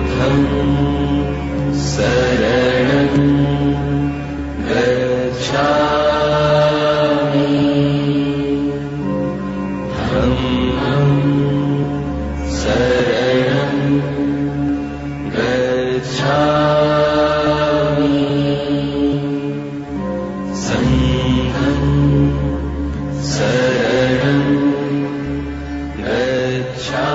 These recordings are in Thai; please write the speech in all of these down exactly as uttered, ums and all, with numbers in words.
ธัมสรณังกัจฉามิธัมมังสรณังกัจฉามิสังฆังสรณังกัจฉา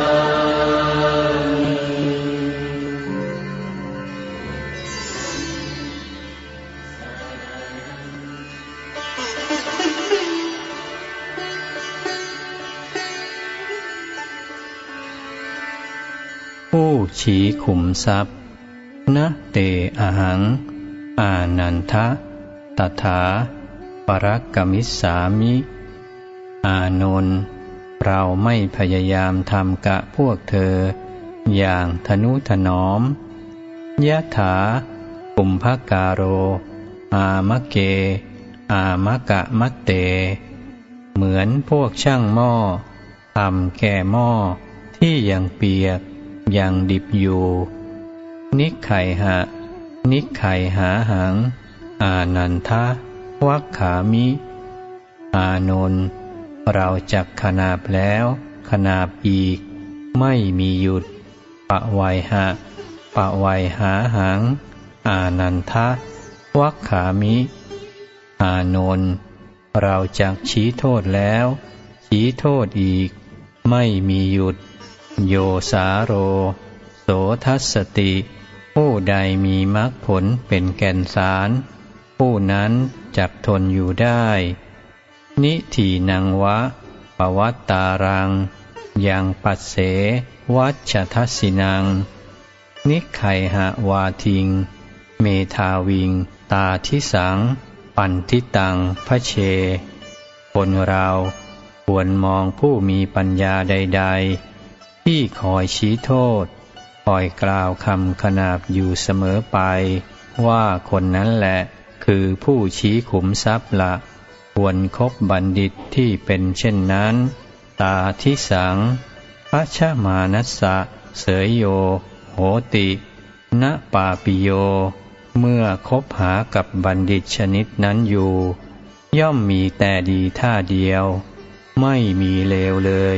ผู้ชี้ขุมทรัพย์นะเตอหังอานันทะตถาปรักกมิสสามิอานนท์เราไม่พยายามทำกะพวกเธออย่างทนุถนอมยะถาปุมภการโรอามะเกอามะกะมะเตเหมือนพวกช่างหม้อทำแก่หม้อที่ยังเปียกยังดิบอยู่นิไขหะนิไขหาหังอานันทะวัคขามิอานนท์เราจักขนาบแล้วขนาบอีกไม่มีหยุดปะไวหะปะไวหาหังอานันทะวัคขามิอานนท์เราจักชี้โทษแล้วชี้โทษอีกไม่มีหยุดโยสาโรโสทัสสติผู้ใดมีมรรคผลเป็นแก่นสารผู้นั้นจักทนอยู่ได้นิถีนังวะปวัตตารังยังปัสเสวัชชทัสสินังนิไขหะวาทิงเมธาวิงตาทิสังปันทิตังพระเชคนเราควรมองผู้มีปัญญาใดๆที่คอยชี้โทษคอยกล่าวคำขนาบอยู่เสมอไปว่าคนนั้นแหละคือผู้ชี้ขุมทรัพย์ละควรคบบัณฑิตที่เป็นเช่นนั้นตาทิสังพัชมานัสสะเสยโยโหติณปาปิโยเมื่อคบหากับบัณฑิตชนิดนั้นอยู่ย่อมมีแต่ดีท่าเดียวไม่มีเลวเลย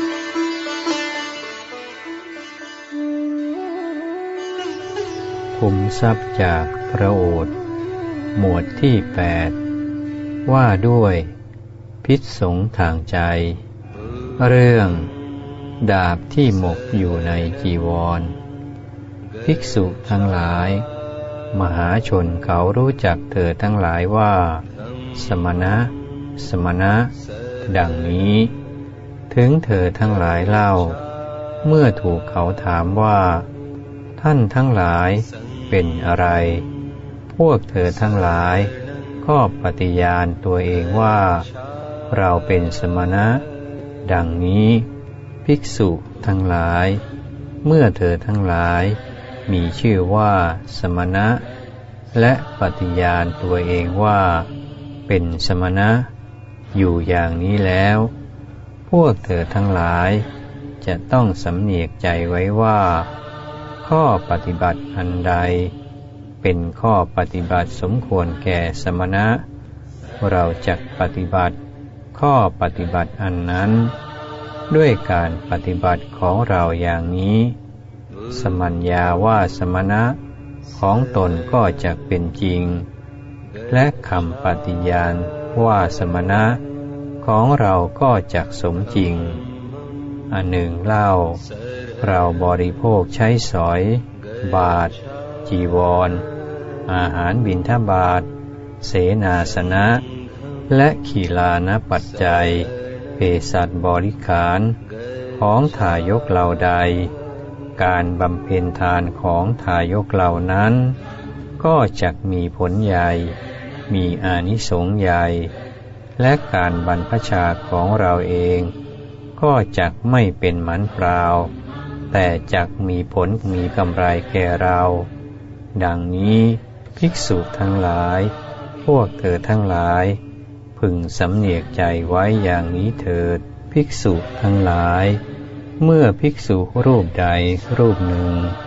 ขุมทรัพย์จากพระโอษฐ์หมวดที่แปดว่าด้วยพิษสงทางใจเรื่องดาบที่หมกอยู่ในจีวรภิกษุทั้งหลายมหาชนเขารู้จักเธอทั้งหลายว่าสมณะสมณะดังนี้ถึงเธอทั้งหลายเล่าเมื่อถูกเขาถามว่าท่านทั้งหลายเป็นอะไรพวกเธอทั้งหลายก็ปฏิญาณตัวเองว่าเราเป็นสมณะดังนี้ภิกษุทั้งหลายเมื่อเธอทั้งหลายมีชื่อว่าสมณะและปฏิญาณตัวเองว่าเป็นสมณะอยู่อย่างนี้แล้วพวกเธอทั้งหลายจะต้องสำเนียกใจไว้ว่าข้อปฏิบัติอันใดเป็นข้อปฏิบัติสมควรแก่สมณะเราจักปฏิบัติข้อปฏิบัติอันนั้นด้วยการปฏิบัติของเราอย่างนี้สมัญญาว่าสมณะของตนก็จะเป็นจริงและคำปฏิญาณว่าสมณะของเราก็จักสมจริงอันหนึ่งเล่าเราบริโภคใช้สอยบาทจีวรอาหารบิณฑบาตเสนาสนะและขีลานปัจจัยเภสัชบริขารของทายกเหล่าใดการบำเพ็ญทานของทายกเหล่านั้นก็จักมีผลใหญ่มีอานิสงส์ใหญ่และการบรรพชาของเราเองก็จักไม่เป็นหมันเปล่าแต่จักมีผลมีกำไรแก่เราดังนี้ภิกษุทั้งหลายพวกเธอทั้งหลายพึงสำเนียกใจไว้อย่างนี้เถิดภิกษุทั้งหลายเมื่อภิกษุรูปใดรูปหนึ่ง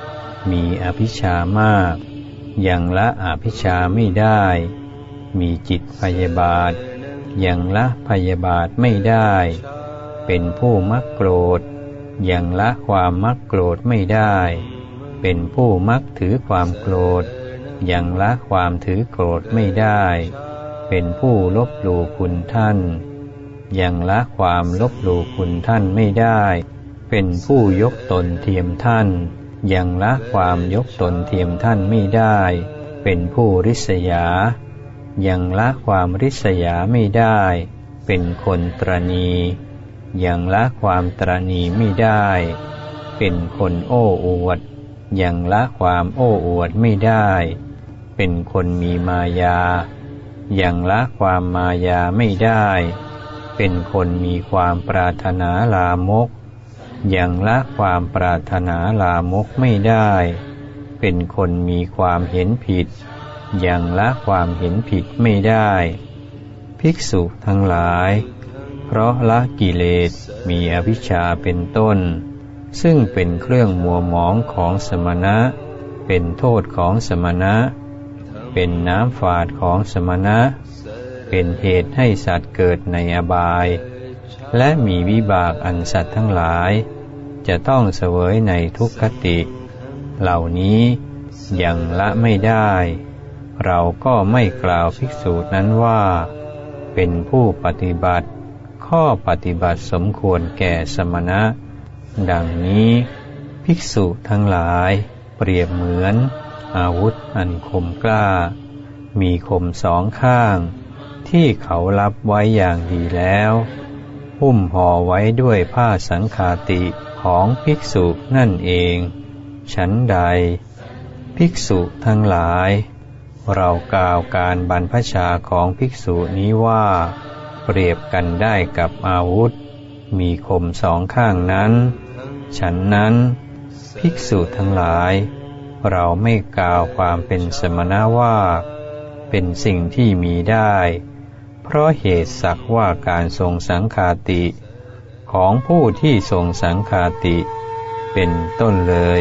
มีอภิชฌามากยังละอภิชฌาไม่ได้มีจิตพยาบาทยังละพยาบาทไม่ได้เป็นผู้มักโกรธยังละความมักโกรธไม่ได้เป็นผู้มักถือความโกรธยังละความถือโกรธไม่ได้เป็นผู้ลบหลู่คุณท่านยังละความลบหลู่คุณท่านไม่ได้เป็นผู้ยกตนเทียมท่านยังละความยกตนเทียมท่านไม่ได้เป็นผู้ริษยายังละความริษยาไม่ได้เป็นคนตรณียังละความตรณีไม่ได้เป็นคนโอ้อวดยังละความโอ้อวดไม่ได้เป็นคนมีมายายังละความมายาไม่ได้เป็นคนมีความปรารถนาลามกยังละความปรารถนาลามกไม่ได้เป็นคนมีความเห็นผิดยังละความเห็นผิดไม่ได้ภิกษุทั้งหลายเพราะละกิเลสมีอวิชชาเป็นต้นซึ่งเป็นเครื่องมัวหมองของสมณะเป็นโทษของสมณะเป็นน้ำฝาดของสมณะเป็นเหตุให้สัตว์เกิดในอบายและมีวิบากอันสัตว์ทั้งหลายจะต้องเสวยในทุกขติเหล่านี้ยังละไม่ได้เราก็ไม่กล่าวภิกษุนั้นว่าเป็นผู้ปฏิบัติข้อปฏิบัติสมควรแก่สมณะดังนี้ภิกษุทั้งหลายเปรียบเหมือนอาวุธอันคมกล้ามีคมสองข้างที่เขารับไว้อย่างดีแล้วหุ้มห่อไว้ด้วยผ้าสังฆาติของภิกษุนั่นเองฉันใดภิกษุทั้งหลายเรากล่าวการบรรพชาของภิกษุนี้ว่าเปรียบกันได้กับอาวุธมีคมสองข้างนั้นฉันนั้นภิกษุทั้งหลายเราไม่กล่าวความเป็นสมณะว่าเป็นสิ่งที่มีได้เพราะเหตุสักว่าการทรงสังฆาติของผู้ที่ทรงสังฆาติเป็นต้นเลย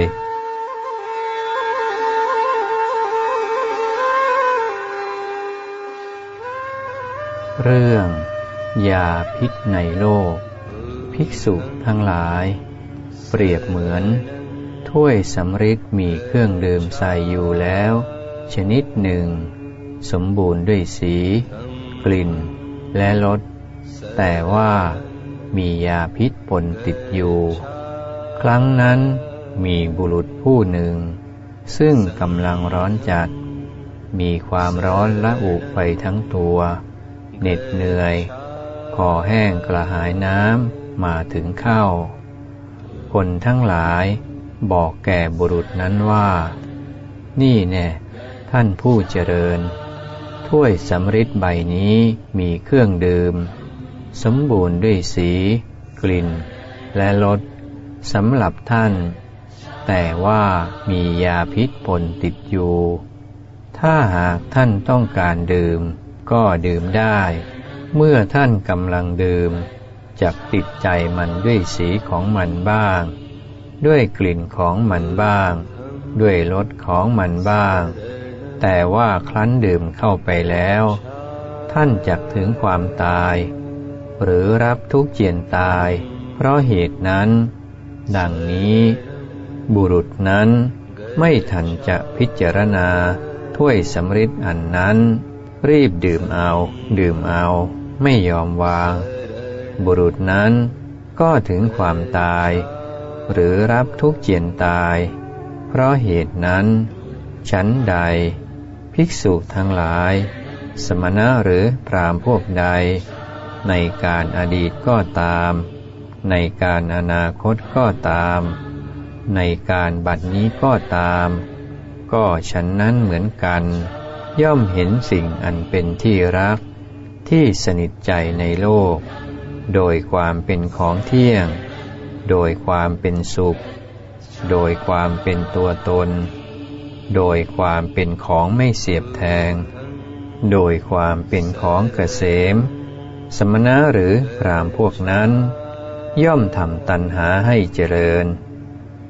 เรื่องยาพิษในโลกภิกษุทั้งหลายเปรียบเหมือนถ้วยสำริดมีเครื่องดื่มใส่อยู่แล้วชนิดหนึ่งสมบูรณ์ด้วยสีกลิ่นและรสแต่ว่ามียาพิษปนติดอยู่ครั้งนั้นมีบุรุษผู้หนึ่งซึ่งกำลังร้อนจัดมีความร้อนละอุไปทั้งตัวเหน็ดเหนื่อยคอแห้งกระหายน้ำมาถึงเข้าคนทั้งหลายบอกแก่บุรุษนั้นว่านี่แน่ท่านผู้เจริญถ้วยสำริดใบนี้มีเครื่องดื่มสมบูรณ์ด้วยสีกลิ่นและรสสำหรับท่านแต่ว่ามียาพิษปนติดอยู่ถ้าหากท่านต้องการดื่มก็ดื่มได้เมื่อท่านกำลังดื่มจักติดใจมันด้วยสีของมันบ้างด้วยกลิ่นของมันบ้างด้วยรสของมันบ้างแต่ว่าครั้นดื่มเข้าไปแล้วท่านจักถึงความตายหรือรับทุกข์เจียนตายเพราะเหตุนั้นดังนี้บุรุษนั้นไม่ทันจะพิจารณาถ้วยสำริดอันนั้นรีบดื่มเอาดื่มเอาไม่ยอมวางบุรุษนั้นก็ถึงความตายหรือรับทุกข์เจียนตายเพราะเหตุนั้นฉันใดภิกษุทั้งหลายสมณะหรือพราหมณ์พวกใดในการอดีตก็ตามในการอนาคตก็ตามในการบัดนี้ก็ตามก็ฉันนั้นเหมือนกันย่อมเห็นสิ่งอันเป็นที่รักที่สนิทใจในโลกโดยความเป็นของเที่ยงโดยความเป็นสุขโดยความเป็นตัวตนโดยความเป็นของไม่เสียบแทงโดยความเป็นของเกษมสมณะหรือพราหมณ์พวกนั้นย่อมทำตัณหาให้เจริญ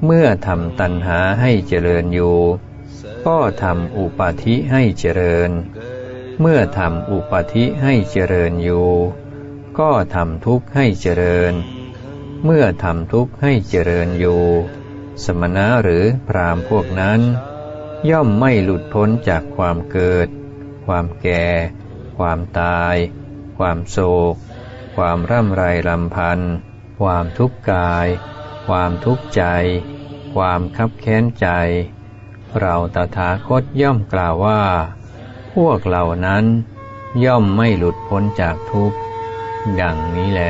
เมื่อทำตัณหาให้เจริญอยู่ก็ทำอุปาทิให้เจริญเมื่อทำอุปาทิให้เจริญอยู่ก็ทำทุกข์ให้เจริญเมื่อทำทุกข์ให้เจริญอยู่สมณะหรือพราหมณ์พวกนั้นย่อมไม่หลุดพ้นจากความเกิดความแก่ความตายความโศกความร่ำไรรำพันความทุกข์กายความทุกข์ใจความคับแค้นใจเราตถาคตย่อมกล่าวว่าพวกเหล่านั้นย่อมไม่หลุดพ้นจากทุกข์ดังนี้แล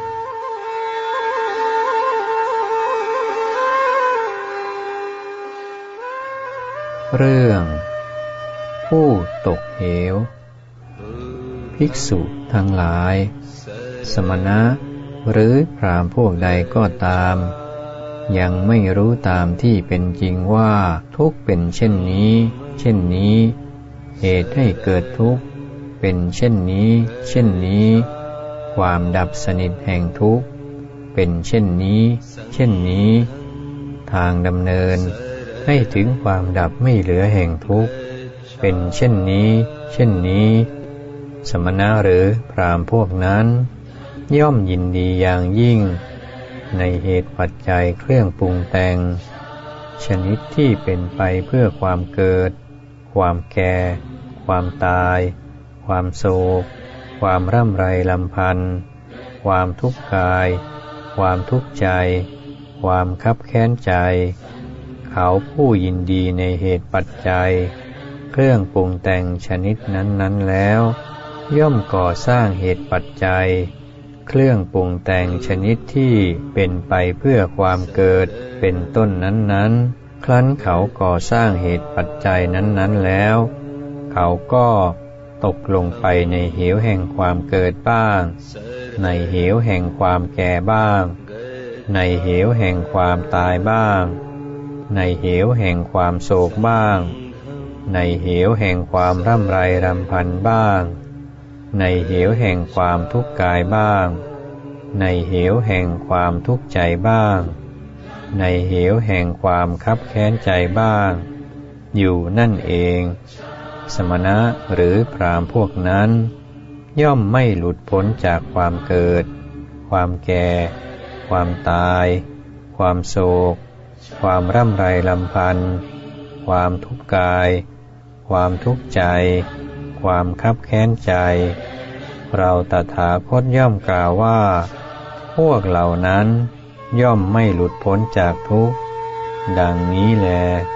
เรื่องผู้ตกเหวภิกษุทั้งหลายสมณะหรือพราหมณ์พวกใดก็ตามยังไม่รู้ตามที่เป็นจริงว่าทุกข์เป็นเช่นนี้เช่นนี้เหตุให้เกิดทุกข์เป็นเช่นนี้เช่นนี้ความดับสนิทแห่งทุกข์เป็นเช่นนี้เช่นนี้ทางดำเนินให้ถึงความดับไม่เหลือแห่งทุกข์เป็นเช่นนี้เช่นนี้สมณะหรือพราหมณ์พวกนั้นย่อมยินดีอย่างยิ่งในเหตุปัจจัยเครื่องปรุงแต่งชนิดที่เป็นไปเพื่อความเกิดความแก่ความตายความโศกความร่ำไรรำพันความทุกข์กายความทุกข์ใจความคับแค้นใจเขาผู้ยินดีในเหตุปัจจัยเครื่องปรุงแต่งชนิดนั้นๆแล้วย่อมก่อสร้างเหตุปัจจัยเครื่องปรุงแต่งชนิดที่เป็นไปเพื่อความเกิดเป็นต้นนั้นๆครั้นเขาก่อสร้างเหตุปัจจัยนั้นๆแล้วเขาก็ตกลงไปในเหวแห่งความเกิดบ้างในเหวแห่งความแก่บ้างในเหวแห่งความตายบ้างในเหวแห่งความโศกบ้างในเหวแห่งความร่ำไรรำพันบ้างในเหวแห่งความทุกข์กายบ้างในเหวแห่งความทุกข์ใจบ้างในเหวแห่งความคับแค้นใจบ้างอยู่นั่นเองสมณะหรือพราหมณ์พวกนั้นย่อมไม่หลุดพ้นจากความเกิดความแก่ความตายความโศกความร่ำไรรำพันความทุกข์กายความทุกข์ใจความคับแค้นใจเราตถาคตย่อมกล่าวว่าพวกเหล่านั้นย่อมไม่หลุดพ้นจากทุกข์ดังนี้แล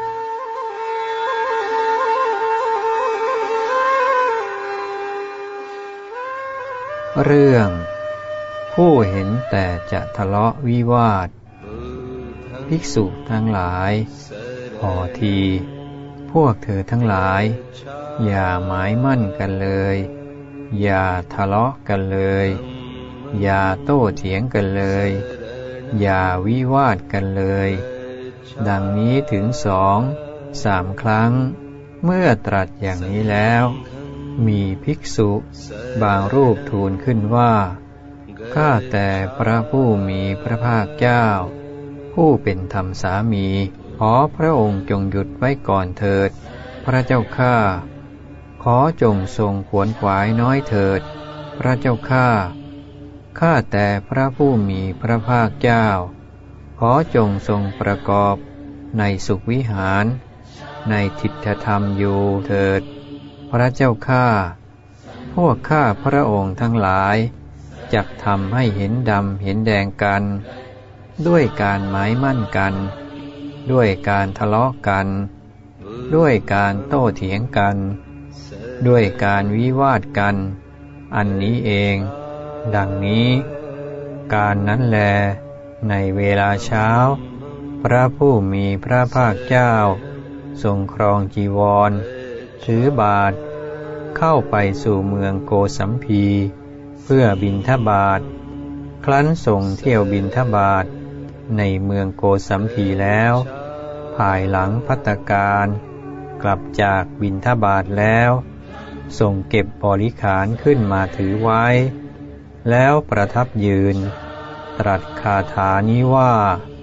เรื่องผู้เห็นแต่จะทะเลาะวิวาทภิกษุทั้งหลายพอทีพวกเธอทั้งหลายอย่าหมายมั่นกันเลยอย่าทะเลาะกันเลยอย่าโต้เถียงกันเลยอย่าวิวาทกันเลยดังนี้ถึงสองสามครั้งเมื่อตรัสอย่างนี้แล้วมีภิกษุบางรูปทูลขึ้นว่าข้าแต่พระผู้มีพระภาคเจ้าผู้เป็นธรรมสามีขอพระองค์จงหยุดไว้ก่อนเถิดพระเจ้าข้าขอจงทรงขวนขวายน้อยเถิดพระเจ้าข้าข้าแต่พระผู้มีพระภาคเจ้าขอจงทรงประกอบในสุขวิหารในทิฏฐธรรมอยู่เถิดพระเจ้าข้าพวกข้าพระองค์ทั้งหลายจักทำให้เห็นดำเห็นแดงกันด้วยการหมายมั่นกันด้วยการทะเลาะกันด้วยการโต้เถียงกันด้วยการวิวาทกันอันนี้เองดังนี้การนั้นแลในเวลาเช้าพระผู้มีพระภาคเจ้าทรงครองจีวรถือบาตรเข้าไปสู่เมืองโกสัมพีเพื่อบิณฑบาตครั้นทรงเที่ยวบิณฑบาตในเมืองโกสัมพีแล้วภายหลังภัตตกาลกลับจากบิณฑบาตแล้วทรงเก็บบริขารขึ้นมาถือไว้แล้วประทับยืนตรัสคาถานี้ว่าข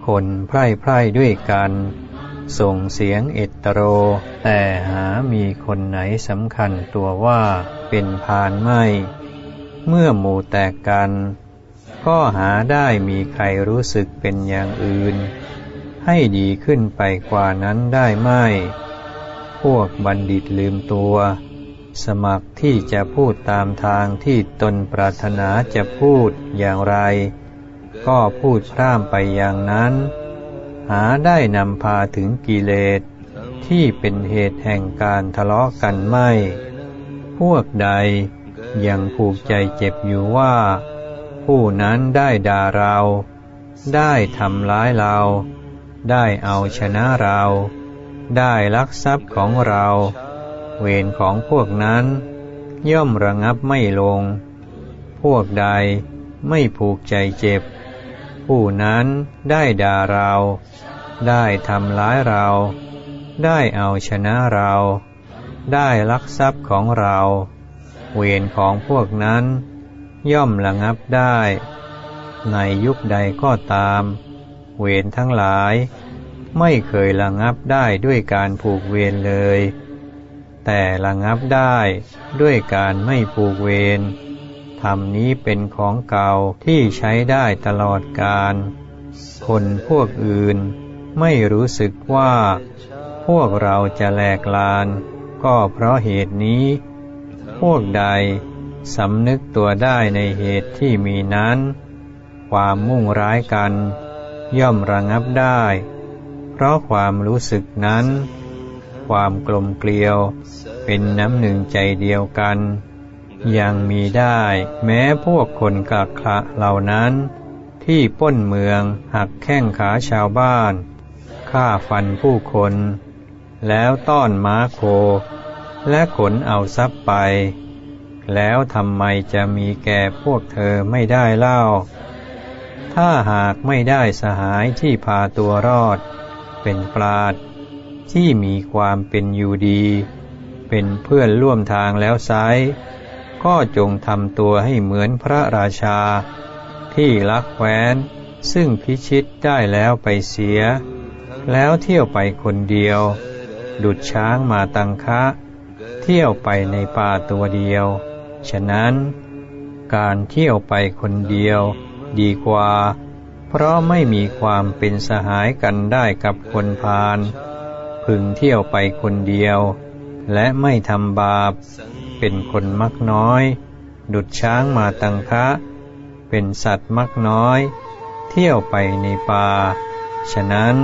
คนไพร่ไพร่ด้วยกันส่งเสียงเอตโรแต่หามีคนไหนสำคัญตัวว่าเป็นพาลไม่เมื่อหมู่แตกกันก็หาได้มีใครรู้สึกเป็นอย่างอื่นให้ดีขึ้นไปกว่านั้นได้ไม่พวกบัณฑิตลืมตัวสมัครที่จะพูดตามทางที่ตนปรารถนาจะพูดอย่างไรก็พูดพร่ำไปอย่างนั้นหาได้นำพาถึงกิเลสที่เป็นเหตุแห่งการทะเลาะกันไม่พวกใดยังผูกใจเจ็บอยู่ว่าผู้นั้นได้ด่าเราได้ทำร้ายเราได้เอาชนะเราได้ลักทรัพย์ของเราเวรของพวกนั้นย่อมระงับไม่ลงพวกใดไม่ผูกใจเจ็บผู้นั้นได้ด่าเราได้ทำร้ายเราได้เอาชนะเราได้ลักทรัพย์ของเราเวรของพวกนั้นย่อมระงับได้ในยุคใดก็ตามเวรทั้งหลายไม่เคยระงับได้ด้วยการผูกเวรเลยแต่ระงับได้ด้วยการไม่ผูกเวรธรรมนี้เป็นของเก่าที่ใช้ได้ตลอดกาลคนพวกอื่นไม่รู้สึกว่าพวกเราจะแหลกลานก็เพราะเหตุนี้พวกใดสำนึกตัวได้ในเหตุที่มีนั้นความมุ่งร้ายกันย่อมระงับได้เพราะความรู้สึกนั้นความกลมเกลียวเป็นน้ำหนึ่งใจเดียวกันยังมีได้แม้พวกคนกักขะเหล่านั้นที่ปล้นเมืองหักแข้งขาชาวบ้านฆ่าฟันผู้คนแล้วต้อนม้าโคและขนเอาทรัพย์ไปแล้วทำไมจะมีแก่พวกเธอไม่ได้เล่าถ้าหากไม่ได้สหายที่พาตัวรอดเป็นปราชญ์ที่มีความเป็นอยู่ดีเป็นเพื่อนร่วมทางแล้วไซร้ก็จงทำตัวให้เหมือนพระราชาที่ลักแคว้นซึ่งพิชิตได้แล้วไปเสียแล้วเที่ยวไปคนเดียวดุจช้างมาตังคะเที่ยวไปในป่าตัวเดียวฉะนั้นการเที่ยวไปคนเดียวดีกว่าเพราะไม่มีความเป็นสหายกันได้กับคนพาลพึงเที่ยวไปคนเดียวและไม่ทำบาปเป็นคนมักน้อยดุจช้างมาตังคะเป็นสัตว์มักน้อยเที่ยวไปในป่าฉะนั้น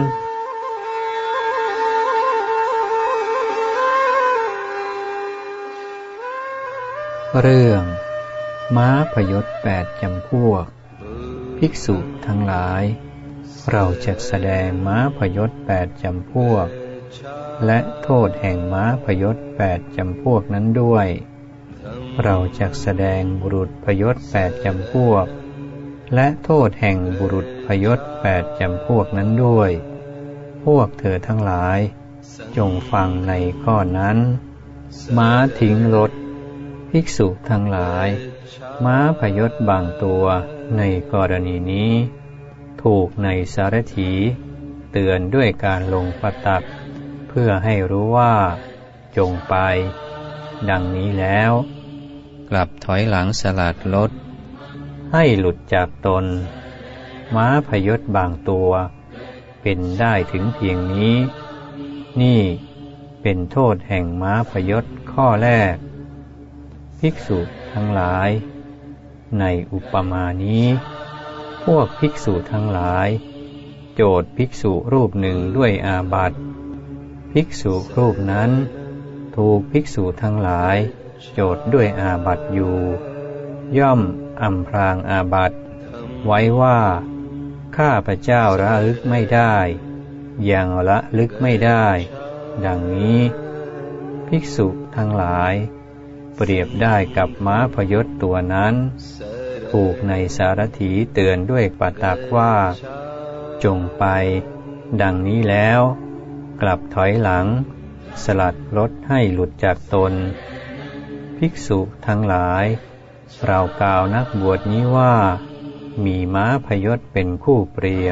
เรื่องม้าพยศแปดจำพวกภิกษุทั้งหลายเราจะแสดงม้าพยศแปดจำพวกและโทษแห่งม้าพยศแปดจำพวกนั้นด้วยเราจะแสดงบุรุษพยศแปดจำพวกและโทษแห่งบุรุษพยศแปดจำพวกนั้นด้วยพวกเธอทั้งหลายจงฟังในข้อนั้นม้าทิ้งรถภิกษุทั้งหลายม้าพยศบางตัวในกรณีนี้ถูกในสารถีเตือนด้วยการลงประตักเพื่อให้รู้ว่าจงไปดังนี้แล้วกลับถอยหลังสลัดรถให้หลุดจากตนม้าพยศบางตัวเป็นได้ถึงเพียงนี้นี่เป็นโทษแห่งม้าพยศข้อแรกภิกษุทั้งหลายในอุปมานี้พวกภิกษุทั้งหลายโจทย์ภิกษุรูปหนึ่งด้วยอาบัติภิกษุรูปนั้นถูกภิกษุทั้งหลายโจทย์ด้วยอาบัติอยู่ย่อมอำพรางอาบัติไว้ว่าข้าพเจ้าระลึกไม่ได้ยังละลึกไม่ได้ดังนี้ภิกษุทั้งหลายเปรียบได้กับม้าพยศตัวนั้นถูกในสารถีเตือนด้วยปาตักว่าจงไปดังนี้แล้วกลับถอยหลังสลัดรถให้หลุดจากตนภิกษุทั้งหลายเรากล่าวนักบวชนี้ว่ามีม้าพยศเป็นคู่เปรียบ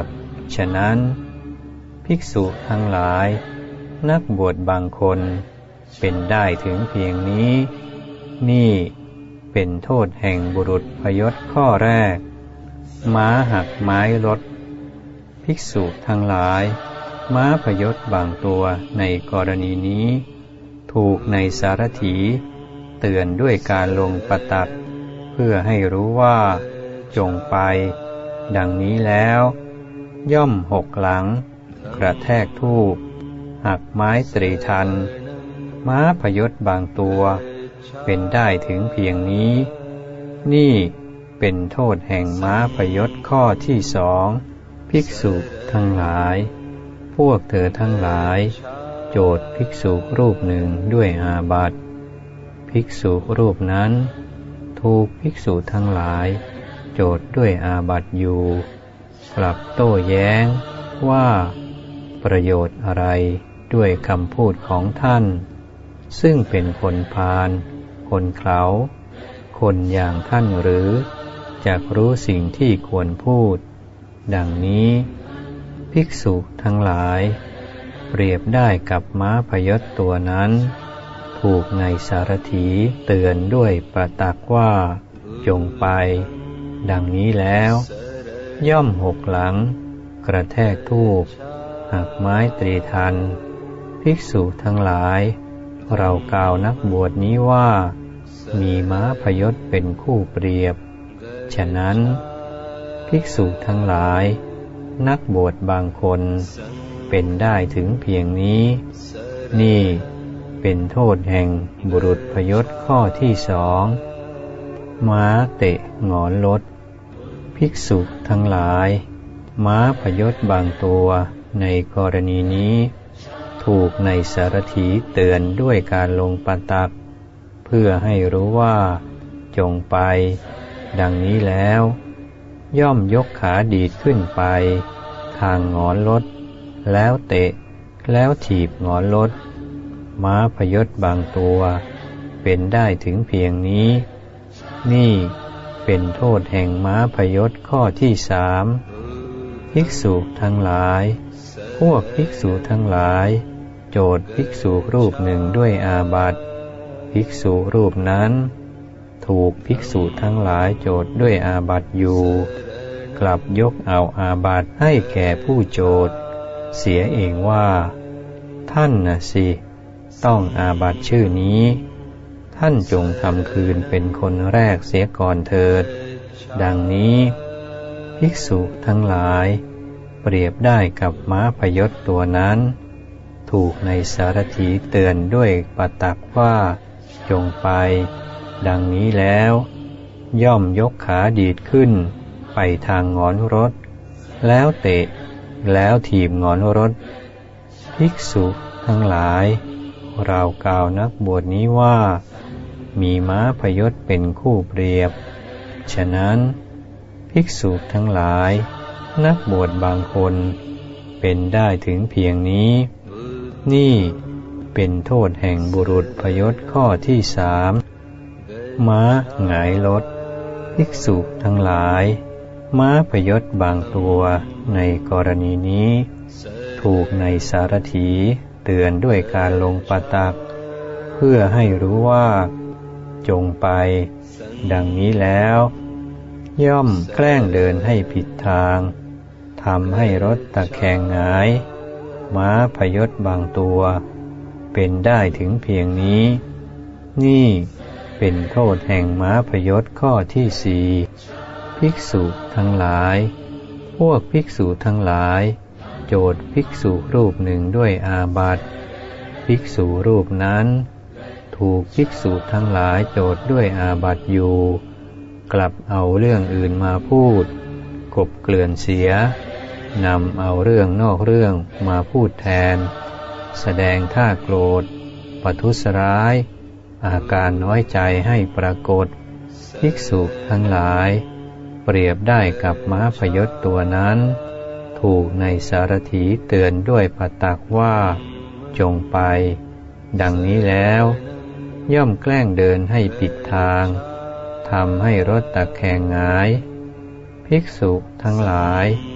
ฉะนั้นภิกษุทั้งหลายนักบวชบางคนเป็นได้ถึงเพียงนี้นี่เป็นโทษแห่งบุรุษพยศข้อแรกม้าหักไม้รถภิกษุทั้งหลายม้าพยศบางตัวในกรณีนี้ถูกในสารถีเตือนด้วยการลงประตักเพื่อให้รู้ว่าจงไปดังนี้แล้วย่อมหกหลังกระแทกธูปหักไม้ตรีทันม้าพยศบางตัวเป็นได้ถึงเพียงนี้นี่เป็นโทษแห่งม้าพยศข้อที่สองภิกษุทั้งหลายพวกเธอทั้งหลายโจทย์ภิกษุรูปหนึ่งด้วยอาบัติภิกษุรูปนั้นถูกภิกษุทั้งหลายโจทย์ด้วยอาบัติอยู่กลับโต้แย้งว่าประโยชน์อะไรด้วยคำพูดของท่านซึ่งเป็นคนพาลคนเขลาคนอย่างท่านหรือจักรู้สิ่งที่ควรพูดดังนี้ภิกษุทั้งหลายเปรียบได้กับม้าพยศตัวนั้นถูกในสารถีเตือนด้วยประตักว่าจงไปดังนี้แล้วย่อมหกหลังกระแทกธูปหักไม้ตรีทันภิกษุทั้งหลายเรากล่าวนักบวชนี้ว่ามีม้าพยศเป็นคู่เปรียบฉะนั้นภิกษุทั้งหลายนักบวชบางคนเป็นได้ถึงเพียงนี้นี่เป็นโทษแห่งบุรุษพยศข้อที่สองม้าเตะหงอนรถภิกษุทั้งหลายม้าพยศบางตัวในกรณีนี้ถูกในสารถีเตือนด้วยการลงประตักเพื่อให้รู้ว่าจงไปดังนี้แล้วย่อมยกขาดีดขึ้นไปทางหงอนรถแล้วเตะแล้วถีบหงอนรถม้าพยศบางตัวเป็นได้ถึงเพียงนี้นี่เป็นโทษแห่งม้าพยศข้อที่สามภิกษุทั้งหลายพวกภิกษุทั้งหลายโจทย์ภิกษุรูปหนึ่งด้วยอาบัติภิกษุรูปนั้นถูกภิกษุทั้งหลายโจทย์ด้วยอาบัติอยู่กลับยกเอาอาบัติให้แก่ผู้โจทย์เสียเองว่าท่านน่ะสิต้องอาบัติชื่อนี้ท่านจงทำคืนเป็นคนแรกเสียก่อนเถิดดังนี้ภิกษุทั้งหลายเปรียบได้กับม้าพยศตัวนั้นถูกในสารถีเตือนด้วยประตักว่าจงไปดังนี้แล้วย่อมยกขาดีดขึ้นไปทางหงอนรถแล้วเตะแล้วถีบหงอนรถภิกษุทั้งหลายเรากล่าวนักบวชนี้ว่ามีม้าพยศเป็นคู่เปรียบฉะนั้นภิกษุทั้งหลายนักบวชบางคนเป็นได้ถึงเพียงนี้นี่เป็นโทษแห่งบุรุษพยศข้อที่สามม้าหงายรถภิกษุทั้งหลายม้าพยศบางตัวในกรณีนี้ถูกในสารถีเตือนด้วยการลงประตักเพื่อให้รู้ว่าจงไปดังนี้แล้วย่อมแกล้งเดินให้ผิดทางทำให้รถตะแคงหงายม้าพยศบางตัวเป็นได้ถึงเพียงนี้นี่เป็นโทษแห่งม้าพยศข้อที่สี่ภิกษุทั้งหลายพวกภิกษุทั้งหลายโจทย์ภิกษุรูปหนึ่งด้วยอาบัติภิกษุรูปนั้นถูกภิกษุทั้งหลายโจทย์ด้วยอาบัติอยู่กลับเอาเรื่องอื่นมาพูดกลบเกลื่อนเสียนำเอาเรื่องนอกเรื่องมาพูดแทนแสดงท่าโกรธประทุษร้ายอาการน้อยใจให้ปรากฏภิกษุทั้งหลายเปรียบได้กับม้าพยศตัวนั้นถูกในสารถีเตือนด้วยประตักว่าจงไปดังนี้แล้วย่อมแกล้งเดินให้ผิดทางทำให้รถตะแคงหงายภิกษุทั้งหลาย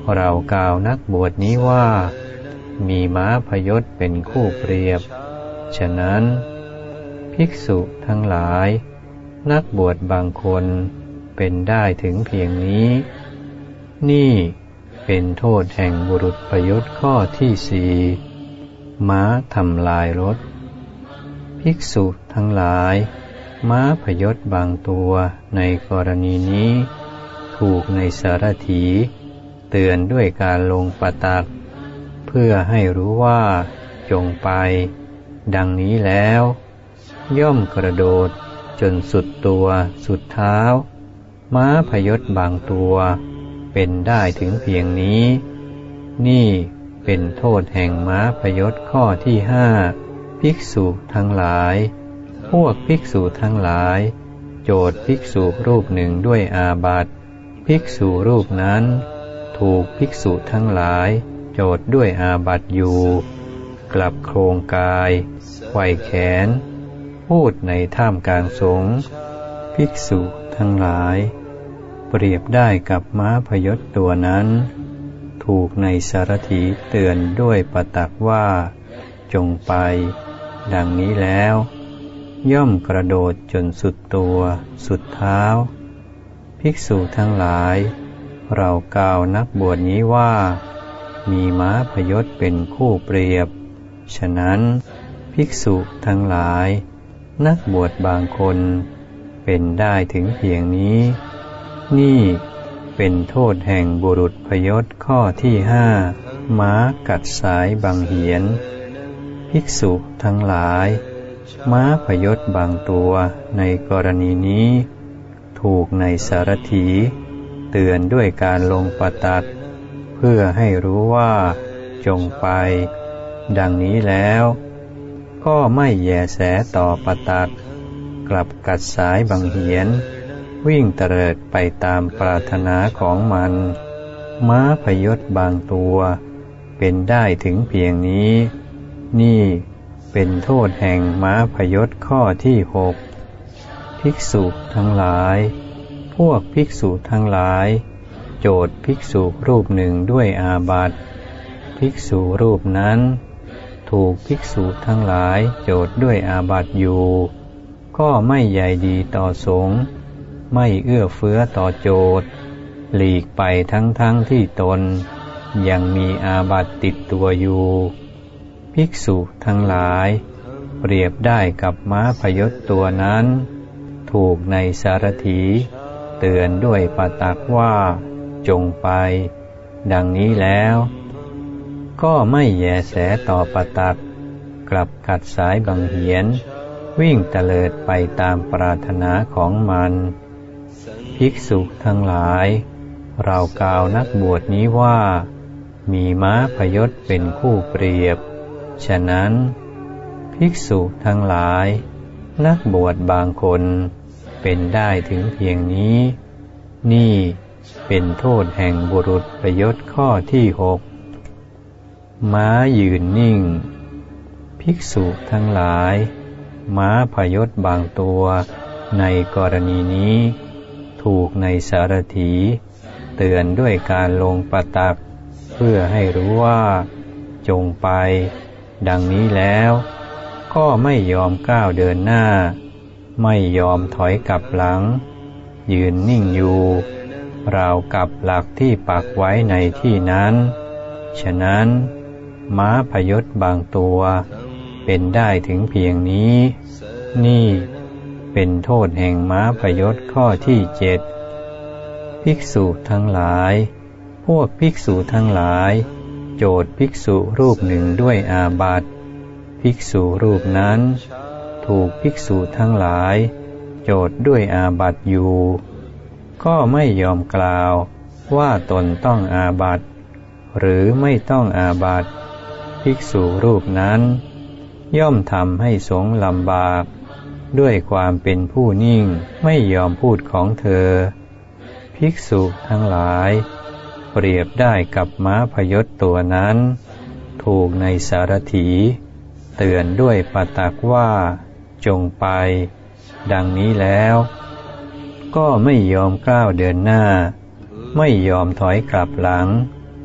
เรากล่าวนักบวชนี้ว่ามีม้าพยศเป็นคู่เปรียบฉะนั้นภิกษุทั้งหลายนักบวชบางคนเป็นได้ถึงเพียงนี้นี่เป็นโทษแห่งบุรุษพยศข้อที่สี่ม้าทำลายรถภิกษุทั้งหลายม้าพยศบางตัวในกรณีนี้ถูกในสารถีเตือนด้วยการลงปตักเพื่อให้รู้ว่าจงไปดังนี้แล้วย่อมกระโดดจนสุดตัวสุดเท้าม้าพยศบางตัวเป็นได้ถึงเพียงนี้นี่เป็นโทษแห่งม้าพยศข้อที่ห้าภิกษุทั้งหลายพวกภิกษุทั้งหลายโจทย์ภิกษุรูปหนึ่งด้วยอาบัติภิกษุรูปนั้นถูกภิกษุทั้งหลายโจทย์ด้วยอาบัติอยู่กลับโครงกายไขว่แขนพูดในท่ามกลางสงฆ์ภิกษุทั้งหลายเปรียบได้กับม้าพยศตัวนั้นถูกในสารถีเตือนด้วยปตักว่าจงไปดังนี้แล้วย่อมกระโดดจนสุดตัวสุดเท้าภิกษุทั้งหลายเรากล่าวนักบวชนี้ว่ามีม้าพยศเป็นคู่เปรียบฉะนั้นภิกษุทั้งหลายนักบวชบางคนเป็นได้ถึงเพียงนี้นี่เป็นโทษแห่งบุรุษพยศข้อที่ห้าม้ากัดสายบังเหียนภิกษุทั้งหลายม้าพยศบางตัวในกรณีนี้ถูกในสารถีเตือนด้วยการลงปตักเพื่อให้รู้ว่าจงไปดังนี้แล้วก็ไม่แยแสต่อปตักกลับกัดสายบังเหียนวิ่งเตลิดไปตามปรารถนาของมันม้าพยศบางตัวเป็นได้ถึงเพียงนี้นี่เป็นโทษแห่งม้าพยศข้อที่หกภิกษุทั้งหลายพวกภิกษุทั้งหลายโจทย์ภิกษุรูปหนึ่งด้วยอาบัติภิกษุรูปนั้นถูกภิกษุทั้งหลายโจทย์ด้วยอาบัติอยู่ก็ไม่ใยดีต่อสงฆ์ไม่เอื้อเฟื้อต่อโจทย์หลีกไปทั้งทั้งที่ตนยังมีอาบัติติดตัวอยู่ภิกษุทั้งหลายเปรียบได้กับม้าพยศตัวนั้นถูกในสารถีเตือนด้วยปตักว่าจงไปดังนี้แล้วก็ไม่แยแสต่อปตักกลับกัดสายบังเหียนวิ่งเตลิดไปตามปรารถนาของมันภิกษุทั้งหลายเรากล่าวนักบวชนี้ว่ามีม้าพยศเป็นคู่เปรียบฉะนั้นภิกษุทั้งหลายนักบวชบางคนเป็นได้ถึงเพียงนี้นี่เป็นโทษแห่งบุรุษพยศข้อที่หกม้ายืนนิ่งภิกษุทั้งหลายม้าพยศบางตัวในกรณีนี้ถูกในสารถีเตือนด้วยการลงปตักเพื่อให้รู้ว่าจงไปดังนี้แล้วก็ไม่ยอมก้าวเดินหน้าไม่ยอมถอยกลับหลังยืนนิ่งอยู่ราวกับหลักที่ปักไว้ในที่นั้นฉะนั้นม้าพยศบางตัวเป็นได้ถึงเพียงนี้นี่เป็นโทษแห่งม้าพยศข้อที่เจ็ดภิกษุทั้งหลายพวกภิกษุทั้งหลายโจทย์ภิกษุรูปหนึ่งด้วยอาบัติภิกษุรูปนั้นถูกภิกษุทั้งหลายโจทย์ด้วยอาบัติอยู่ก็ไม่ยอมกล่าวว่าตนต้องอาบัติหรือไม่ต้องอาบัติภิกษุรูปนั้นย่อมทำให้สงฆ์ลำบากด้วยความเป็นผู้นิ่งไม่ยอมพูดของเธอภิกษุทั้งหลายเปรียบได้กับม้าพยศตัวนั้นถูกในสารถีเตือนด้วยปตักว่าจงไปดังนี้แล้วก็ไม่ยอมก้าวเดินหน้าไม่ยอมถอยกลับหลัง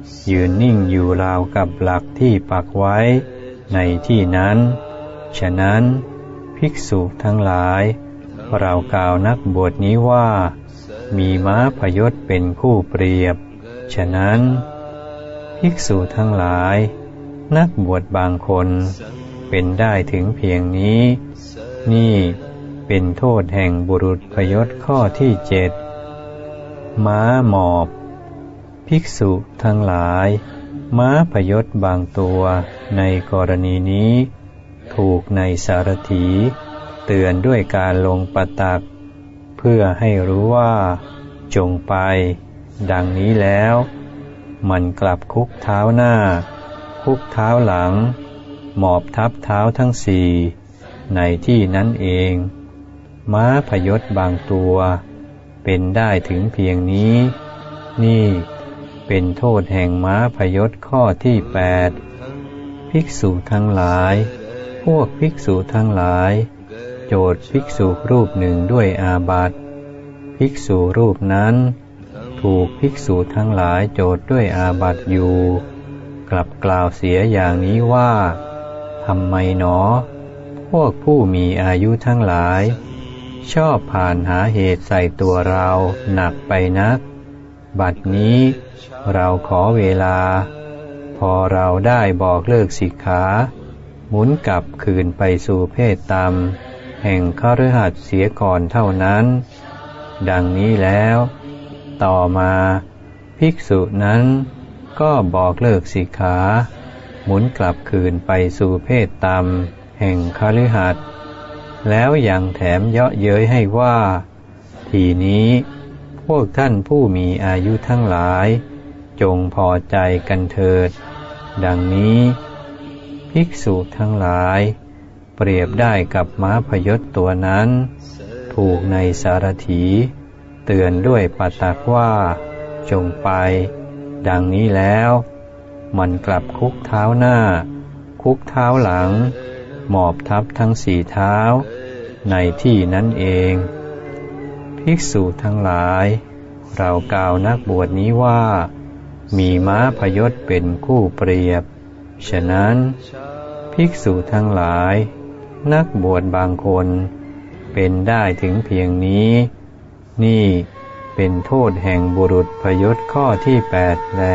ยืนนิ่งอยู่ราวกับหลักที่ปักไว้ในที่นั้นฉะนั้นภิกษุทั้งหลายเรากล่าวนักบวชนี้ว่ามีม้าพยศเป็นคู่เปรียบฉะนั้นภิกษุทั้งหลายนักบวชบางคนเป็นได้ถึงเพียงนี้นี่เป็นโทษแห่งบุรุษพยศข้อที่เจ็ดม้าหมอบภิกษุทั้งหลายม้าพยศบางตัวในกรณีนี้ถูกในสารถีเตือนด้วยการลงปตักเพื่อให้รู้ว่าจงไปดังนี้แล้วมันกลับคุกเท้าหน้าคุกเท้าหลังหมอบทับเท้าทั้งสี่ในที่นั้นเองม้าพยศบางตัวเป็นได้ถึงเพียงนี้นี่เป็นโทษแห่งม้าพยศข้อที่แปดภิกษุทั้งหลายพวกภิกษุทั้งหลายโจทย์ภิกษุรูปหนึ่งด้วยอาบัติภิกษุรูปนั้นถูกภิกษุทั้งหลายโจทย์ด้วยอาบัติอยู่กลับกล่าวเสียอย่างนี้ว่าทำไมหนอพวกผู้มีอายุทั้งหลายชอบผ่านหาเหตุใส่ตัวเราหนักไปนักบัดนี้เราขอเวลาพอเราได้บอกเลิกสิกขาหมุนกลับคืนไปสู่เพศต่ำแห่งคฤหัสถ์เสียก่อนเท่านั้นดังนี้แล้วต่อมาภิกษุนั้นก็บอกเลิกสิกขาหมุนกลับคืนไปสู่เพศต่ำแห่งคฤหัสถ์แล้วยังแถมเยาะเย้ยให้ว่าทีนี้พวกท่านผู้มีอายุทั้งหลายจงพอใจกันเถิดดังนี้ภิกษุทั้งหลายเปรียบได้กับม้าพยศตัวนั้นถูกในสารถีเตือนด้วยปตักว่าจงไปดังนี้แล้วมันกลับคุกเท้าหน้าคุกเท้าหลังหมอบทับทั้งสี่เท้าในที่นั้นเองภิกษุทั้งหลายเรากล่าวนักบวชนี้ว่ามีม้าพยศเป็นคู่เปรียบฉะนั้นภิกษุทั้งหลายนักบวชบางคนเป็นได้ถึงเพียงนี้นี่เป็นโทษแห่งบุรุษพยศข้อที่แปดแล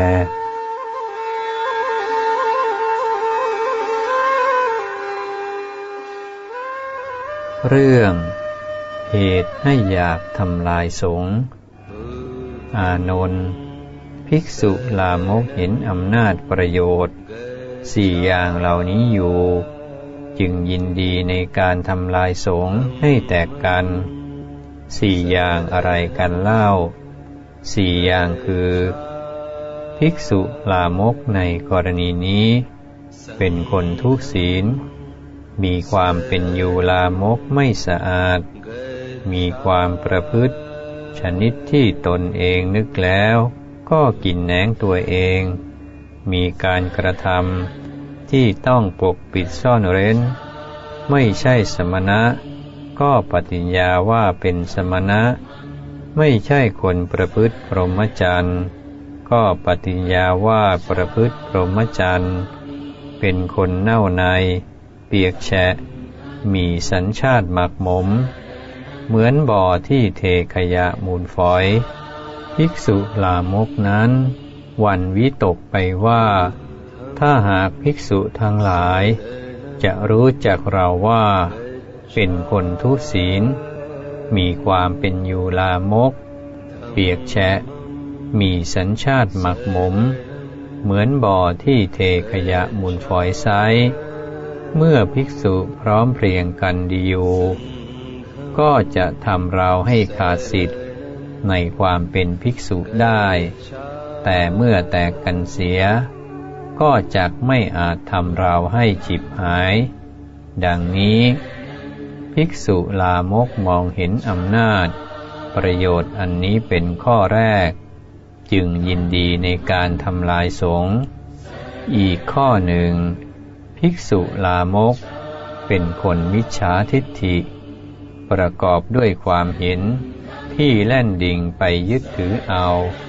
เรื่องเหตุให้อยากทำลายสงฆ์อานนท์ภิกษุลามกเห็นอำนาจประโยชน์สี่อย่างเหล่านี้อยู่จึงยินดีในการทำลายสงฆ์ให้แตกกันสี่อย่างอะไรกันเล่าสี่อย่างคือภิกษุลามกในกรณีนี้เป็นคนทุศีลมีความเป็นอยู่ลามกไม่สะอาดมีความประพฤติชนิดที่ตนเองนึกแล้วก็กินแหนงตัวเองมีการกระทำที่ต้องปกปิดซ่อนเร้นไม่ใช่สมณะก็ปฏิญญาว่าเป็นสมณะไม่ใช่คนประพฤติพรหมจรรย์ก็ปฏิญญาว่าประพฤติพรหมจรรย์เป็นคนเน่าในเปียกแฉะมีสัญชาติหมักหมมเหมือนบ่อที่เทขยะมูลฝอยภิกษุลามกนั้นหวั่นวิตกไปว่าถ้าหากภิกษุทั้งหลายจะรู้จักเราว่าเป็นคนทุศีลมีความเป็นอยู่ลามกเปียกแฉะมีสัญชาติหมักหมมเหมือนบ่อที่เทขยะมูลฝอยไซเมื่อภิกษุพร้อมเพรียงกันดีอยู่ก็จะทำเราให้ขาดสิทธิ์ในความเป็นภิกษุได้แต่เมื่อแตกกันเสียก็จักไม่อาจทำเราให้ฉิบหายดังนี้ภิกษุลามกมองเห็นอำนาจประโยชน์อันนี้เป็นข้อแรกจึงยินดีในการทำลายสงฆ์อีกข้อหนึ่งภิกษุลามกเป็นคนมิจฉาทิฏฐิประกอบด้วยความเห็นที่แล่นดิ่งไปยึดถือเอา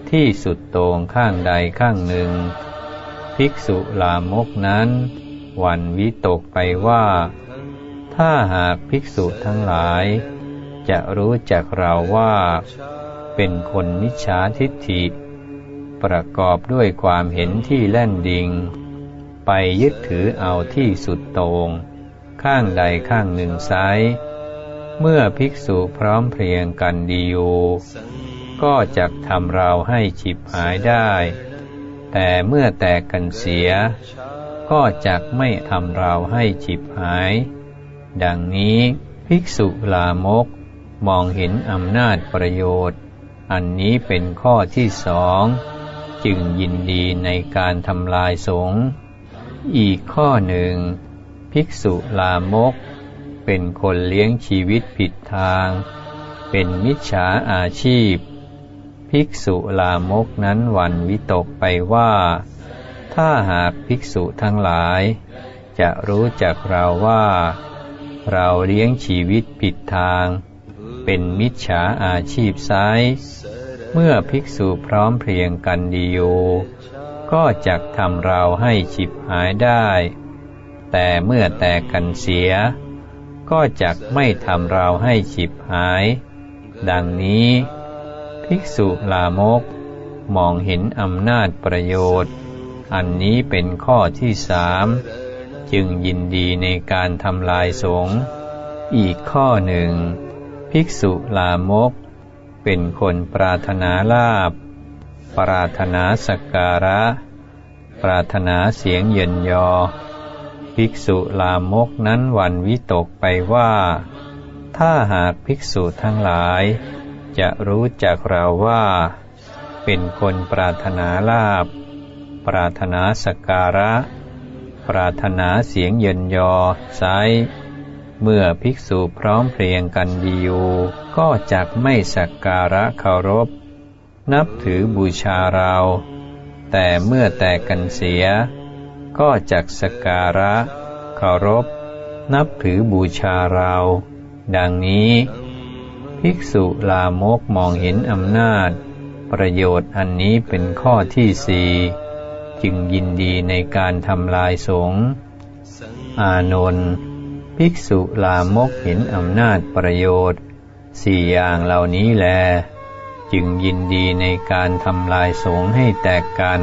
ที่สุดโต่งข้างใดข้างหนึ่งภิกษุลามกนั้นหวั่นวิตกไปว่าถ้าหากภิกษุทั้งหลายจะรู้จักเราว่าเป็นคนมิจฉาทิฏฐิประกอบด้วยความเห็นที่แล่นดิ่งไปยึดถือเอาที่สุดโต่งข้างใดข้างหนึ่งไซร้เมื่อภิกษุพร้อมเพรียงกันดีอยู่ก็จักทำเราให้ฉิบหายได้แต่เมื่อแตกกันเสียก็จักไม่ทำเราให้ฉิบหายดังนี้ภิกษุลามกมองเห็นอำนาจประโยชน์อันนี้เป็นข้อที่สองจึงยินดีในการทำลายสงฆ์อีกข้อหนึ่งภิกษุลามกเป็นคนเลี้ยงชีวิตผิดทางเป็นมิจฉาอาชีพภิกษุลามกนั้นหวั่นวิตกไปว่าถ้าหากภิกษุทั้งหลายจะรู้จักเราว่าเราเลี้ยงชีวิตผิดทางเป็นมิจฉาอาชีพไซร้เมื่อภิกษุพร้อมเพรียงกันดีอยู่ก็จักทำเราให้ฉิบหายได้แต่เมื่อแตกกันเสียก็จักไม่ทำเราให้ฉิบหายดังนี้ภิกษุลามกมองเห็นอำนาจประโยชน์อันนี้เป็นข้อที่สามจึงยินดีในการทำลายสงฆ์อีกข้อหนึ่งภิกษุลามกเป็นคนปรารถนาลาภปรารถนาสักการะปรารถนาเสียงเยินยอภิกษุลามกนั้นหวั่นวิตกไปว่าถ้าหากภิกษุทั้งหลายจะรู้จักเราว่าเป็นคนปรารถนาลาภปรารถนาสักการะปรารถนาเสียงเยินยอไซร้เมื่อภิกษุพร้อมเพรียงกันดีอยู่ก็จักไม่สักการะเคารพนับถือบูชาเราแต่เมื่อแตกกันเสียก็จักสักการะเคารพนับถือบูชาเราดังนี้ภิกษุลามกมองเห็นอำนาจประโยชน์อันนี้เป็นข้อที่สี่จึงยินดีในการทำลายสงฆ์อานนท์ภิกษุลามกเห็นอำนาจประโยชน์สี่อย่างเหล่านี้แลจึงยินดีในการทำลายสงฆ์ให้แตกกัน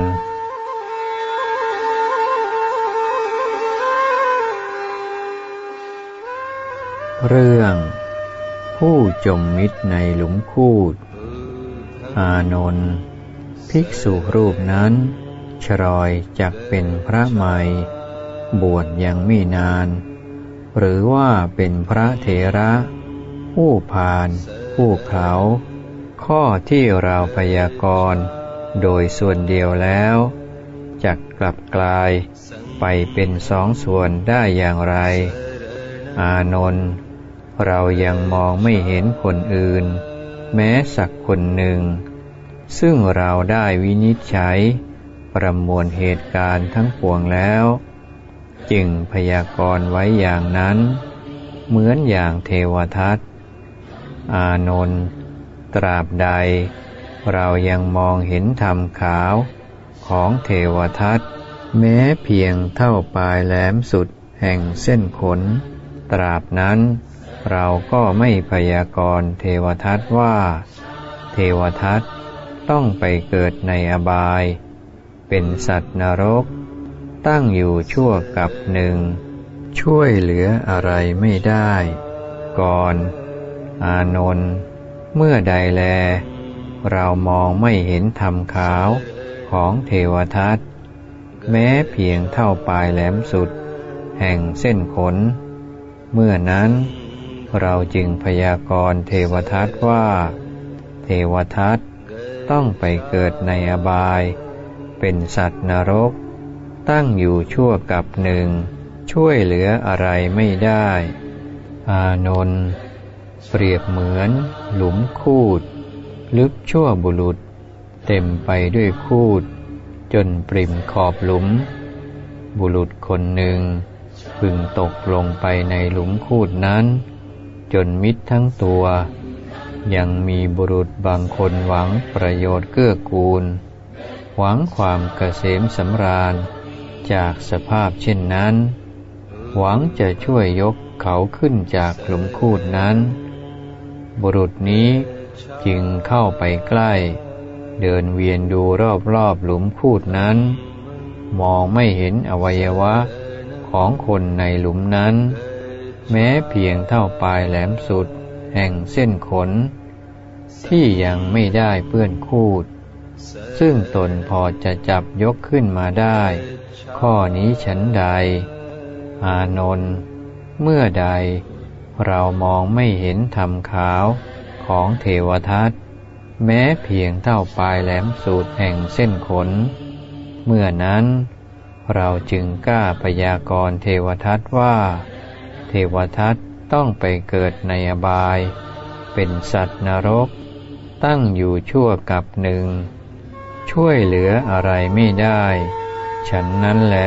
เรื่องผู้จมมิตรในหลุมคูธอานนท์ภิกษุรูปนั้นชรอยจักเป็นพระใหม่บวชยังไม่นานหรือว่าเป็นพระเถระผู้พาลผู้เขาข้อที่เราพยากรณ์โดยส่วนเดียวแล้วจักกลับกลายไปเป็นสองส่วนได้อย่างไรอานนท์เรายังมองไม่เห็นคนอื่นแม้สักคนหนึ่งซึ่งเราได้วินิจฉัยประมวลเหตุการณ์ทั้งปวงแล้วจึงพยากรณ์ไว้อย่างนั้นเหมือนอย่างเทวทัตอานนท์ตราบใดเรายังมองเห็นธรรมขาวของเทวทัตแม้เพียงเท่าปลายแหลมสุดแห่งเส้นขนตราบนั้นเราก็ไม่พยากรณ์เทวทัตว่าเทวทัตต้องไปเกิดในอบายเป็นสัตว์นรกตั้งอยู่ชั่วกับหนึ่งช่วยเหลืออะไรไม่ได้ก่อนอานนท์เมื่อใดแลเรามองไม่เห็นธรรมขาวของเทวทัตแม้เพียงเท่าปลายแหลมสุดแห่งเส้นขนเมื่อนั้นเราจึงพยากรณ์เทวทัตว่าเทวทัตต้องไปเกิดในอบายเป็นสัตว์นรกตั้งอยู่ชั่วกับหนึ่งช่วยเหลืออะไรไม่ได้อานนท์เปรียบเหมือนหลุมคูธลึกชั่วบุรุษเต็มไปด้วยคูธจนปริ่มขอบหลุมบุรุษคนหนึ่งพึงตกลงไปในหลุมคูธนั้นจนมิดทั้งตัวยังมีบุรุษบางคนหวังประโยชน์เกื้อกูลหวังความเกษมสำราญจากสภาพเช่นนั้นหวังจะช่วยยกเขาขึ้นจากหลุมคูดนั้นบุรุษนี้จึงเข้าไปใกล้เดินเวียนดูรอบๆหลุมคูดนั้นมองไม่เห็นอวัยวะของคนในหลุมนั้นแม้เพียงเท่าปลายแหลมสุดแห่งเส้นขนที่ยังไม่ได้เปื้อนคูดซึ่งตนพอจะจับยกขึ้นมาได้ข้อนี้ฉันใดอานนท์เมื่อใดเรามองไม่เห็นธรรมขาวของเทวทัตแม้เพียงเท่าปลายแหลมสุดแห่งเส้นขนเมื่อนั้นเราจึงกล้าพยากรณ์เทวทัตว่าเทวทัตต้องไปเกิดในอบายเป็นสัตว์นรกตั้งอยู่ชั่วกับหนึ่งช่วยเหลืออะไรไม่ได้ฉันนั้นแล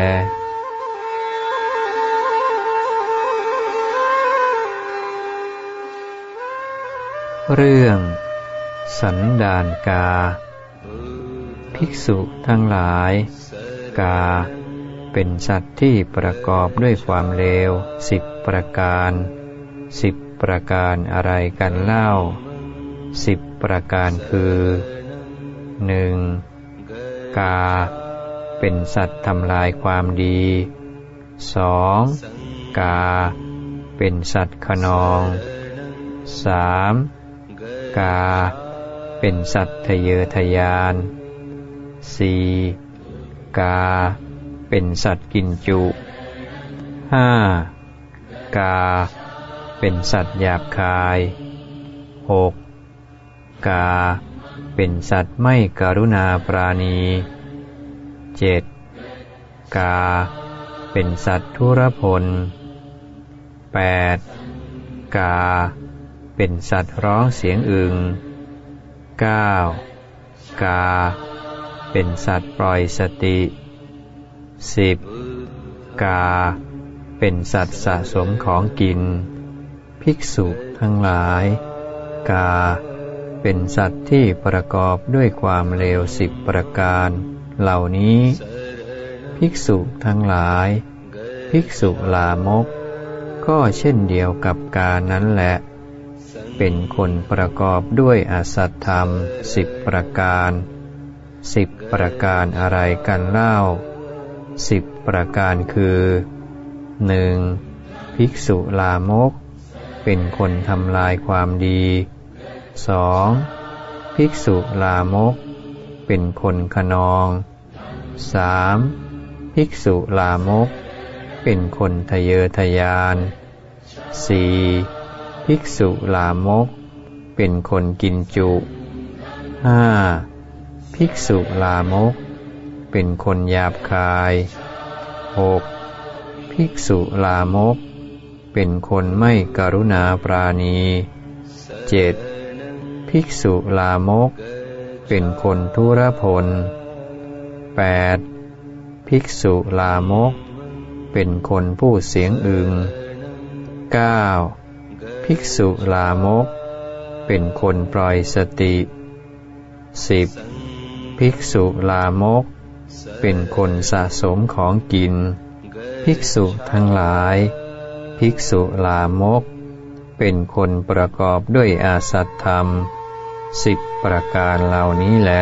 เรื่องสันดานกาภิกษุทั้งหลายกาเป็นสัตว์ที่ประกอบด้วยความเลวสิบประการสิบประการอะไรกันเล่าสิบประการคือหนึ่งกาเป็นสัตว์ทำลายความดีสองกาเป็นสัตว์ขนองสามกาเป็นสัตว์ทะเยอทะยานสี่กาเป็นสัตว์กินจุห้ากาเป็นสัตว์หยาบคายหกกาเป็นสัตว์ไม่กรุณาปราณีเจ็ดกาเป็นสัตว์ทุรพลแปดกาเป็นสัตว์ร้องเสียงอึงเก้ากาเป็นสัตว์ปล่อยสติสิบกาเป็นสัตว์สะสมของกินภิกษุทั้งหลายกาเป็นสัตว์ที่ประกอบด้วยความเลวสิบประการเหล่านี้ภิกษุทั้งหลายภิกษุลามกก็เช่นเดียวกับกานั้นแหละเป็นคนประกอบด้วยอสัตธรรมสิบประการสิบประการอะไรกันเล่าสิบประการคือหนึ่งภิกษุลามกเป็นคนทำลายความดีสองภิกษุลามกเป็นคนขนองสามภิกษุลามกเป็นคนทะเยอทะยานสี่ภิกษุลามกเป็นคนกินจุห้าภิกษุลามกเป็นคนหยาบคายหกภิกษุลามกเป็นคนไม่กรุณาปราณีเจ็ดภิกษุลามกเป็นคนทุรพลแปดภิกษุลามกเป็นคนพูดเสียงอึงเก้าภิกษุลามกเป็นคนปล่อยสติสิบภิกษุลามกเป็นคนสะสมของกินภิกษุทั้งหลายภิกษุลามกเป็นคนประกอบด้วยอาสัตธรรมสิบประการเหล่านี้แล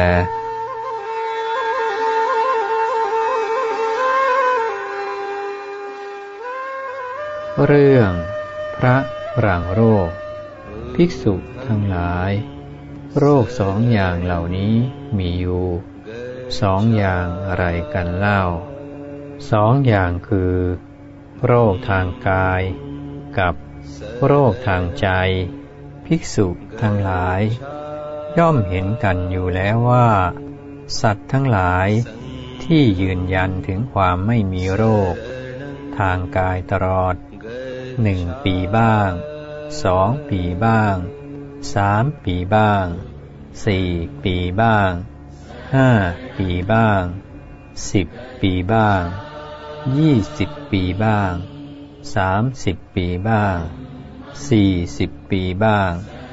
เรื่องพระหลังโรคภิกษุทั้งหลายโรคสองอย่างเหล่านี้มีอยู่สองอย่างอะไรกันเล่าสองอย่างคือโรคทางกายกับโรคทางใจภิกษุทั้งหลายย่อมเห็นกันอยู่แล้วว่าสัตว์ทั้งหลายที่ยืนยันถึงความไม่มีโรคทางกายตลอดหนึ่งปีบ้างสองปีบ้างสามปีบ้างสี่ปีบ้างห้าปีบ้างสิบปีบ้างยี่สิบปีบ้างสามสิบปีบ้างสี่สิบปีบ้าง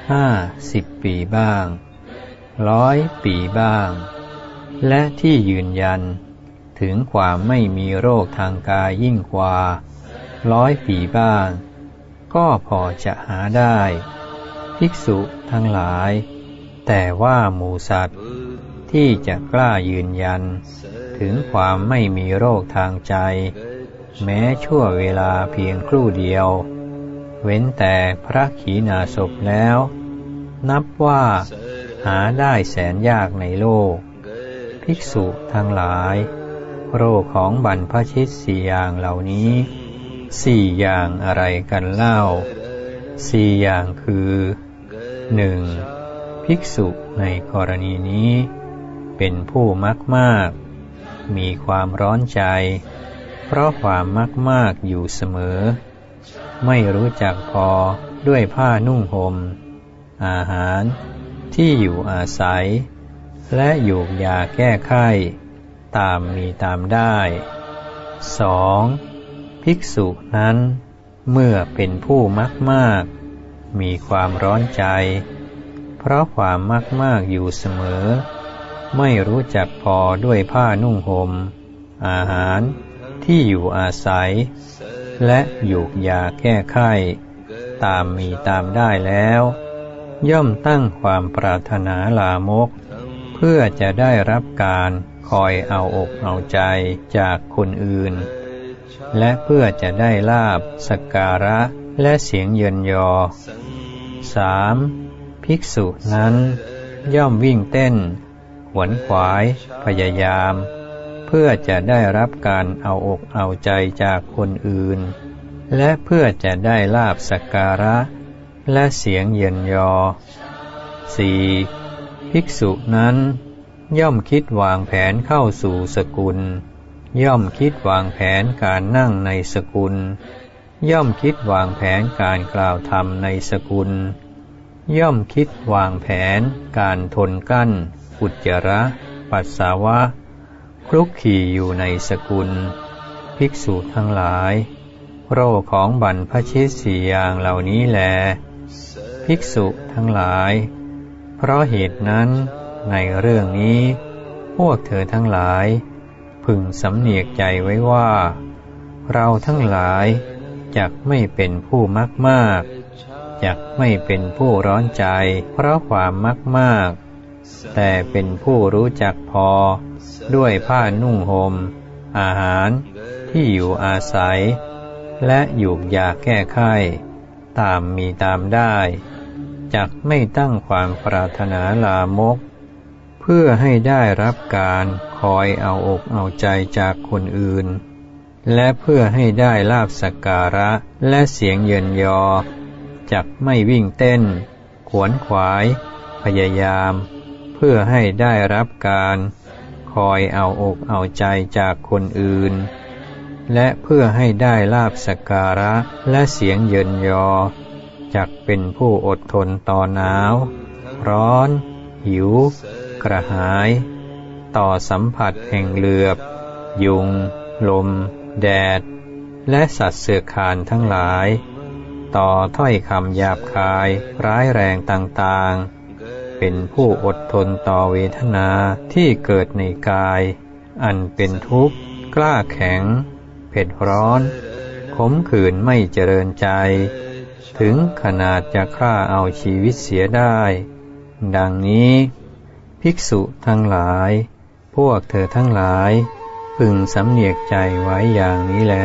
ห้าสิบปีบ้างร้อยปีบ้างและที่ยืนยันถึงความไม่มีโรคทางกายยิ่งกว่าร้อยปีบ้างก็พอจะหาได้ภิกษุทั้งหลายแต่ว่าหมู่สัตว์ที่จะกล้ายืนยันถึงความไม่มีโรคทางใจแม้ชั่วเวลาเพียงครู่เดียวเว้นแต่พระขีณาสพแล้วนับว่าหาได้แสนยากในโลกภิกษุทั้งหลายโรคของบรรพชิตสี่อย่างเหล่านี้สี่อย่างอะไรกันเล่าสี่อย่างคือหนึ่งภิกษุในกรณีนี้เป็นผู้มักมากมีความร้อนใจเพราะความมักมากอยู่เสมอไม่รู้จักพอด้วยผ้านุ่งห่มอาหารที่อยู่อาศัยและหยูกยาแก้ไข้ตามมีตามได้สองภิกษุนั้นเมื่อเป็นผู้มักมากมีความร้อนใจเพราะความมักมากอยู่เสมอไม่รู้จักพอด้วยผ้านุ่งห่มอาหารที่อยู่อาศัยและหยูกยาแก้ไข้ตามมีตามได้แล้วย่อมตั้งความปรารถนาลามกเพื่อจะได้รับการคอยเอาอกเอาใจจากคนอื่นและเพื่อจะได้ลาภสักการะและเสียงเยินยอสามภิกษุนั้นย่อมวิ่งเต้นขวนขวายพยายามเพื่อจะได้รับการเอาอกเอาใจจากคนอื่นและเพื่อจะได้ลาภสักการะและเสียงเยินยอสี่ภิกษุนั้นย่อมคิดวางแผนเข้าสู่สกุลย่อมคิดวางแผนการนั่งในสกุลย่อมคิดวางแผนการกล่าวธรรมในสกุลย่อมคิดวางแผนการทนกั้นอุจจาระปัสสาวะคลุกคลีอยู่ในสกุลภิกษุทั้งหลายโรคของบรรพชิตสี่อย่างเหล่านี้แลภิกษุทั้งหลายเพราะเหตุนั้นในเรื่องนี้พวกเธอทั้งหลายพึงสำเนียกใจไว้ว่าเราทั้งหลายจักไม่เป็นผู้มักมากจักไม่เป็นผู้ร้อนใจเพราะความมักมากแต่เป็นผู้รู้จักพอด้วยผ้านุ่งห่มอาหารที่อยู่อาศัยและหยูกยาแก้ไข้ตามมีตามได้จักไม่ตั้งความปรารถนาลามกเพื่อให้ได้รับการคอยเอาอกเอาใจจากคนอื่นและเพื่อให้ได้ลาภสักการะและเสียงเยินยอจักไม่วิ่งเต้นขวนขวายพยายามเพื่อให้ได้รับการคอยเอาอกเอาใจจากคนอื่นและเพื่อให้ได้ลาภสักการะและเสียงเยินยอจักเป็นผู้อดทนต่อหนาวร้อนหิวกระหายต่อสัมผัสแห่งเหลือบยุงลมแดดและสัตว์เสือคลานทั้งหลายต่อถ้อยคำหยาบคายร้ายแรงต่างๆเป็นผู้อดทนต่อเวทนาที่เกิดในกายอันเป็นทุกข์กล้าแข็งเผ็ดร้อนขมขื่นไม่เจริญใจถึงขนาดจะฆ่าเอาชีวิตเสียได้ดังนี้ภิกษุทั้งหลายพวกเธอทั้งหลายพึงสำเนียกใจไว้อย่างนี้แล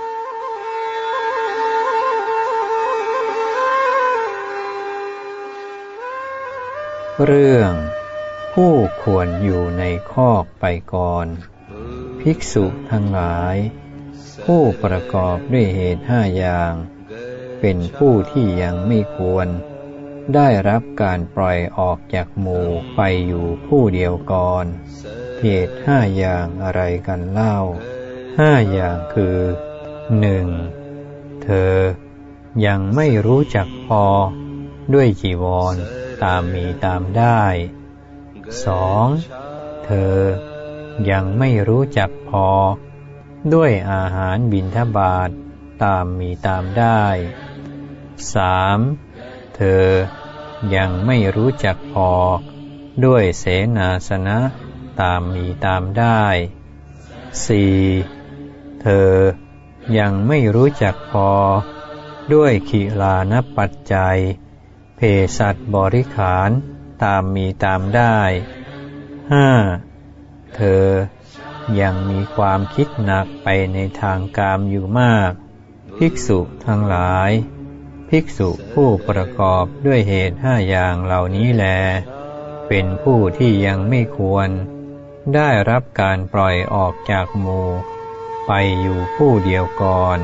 เรื่องผู้ควรอยู่ในคอกไปก่อนภิกษุทั้งหลายผู้ประกอบด้วยเหตุห้าอย่างเป็นผู้ที่ยังไม่ควรได้รับการปล่อยออกจากหมู่ไปอยู่ผู้เดียวก่อนเหตุห้าอย่างอะไรกันเล่าห้าอย่างคือหนึ่งเธอยังไม่รู้จักพอด้วยจีวรตามมีตามได้สองเธอยังไม่รู้จักพอด้วยอาหารบิณฑบาตตามมีตามได้สามเธอยังไม่รู้จักพอด้วยเสนาสนะตามมีตามได้ สี่ เธอยังไม่รู้จักพอด้วยขิลานปัจจัยเภสัชบริขารตามมีตามได้ ห้า เธอยังมีความคิดหนักไปในทางกามอยู่มากภิกษุทั้งหลายภิกษุผู้ประกอบด้วยเหตุห้าอย่างเหล่านี้แลเป็นผู้ที่ยังไม่ควรได้รับการปล่อยออกจากหมู่ไปอยู่ผู้เดียวก่อน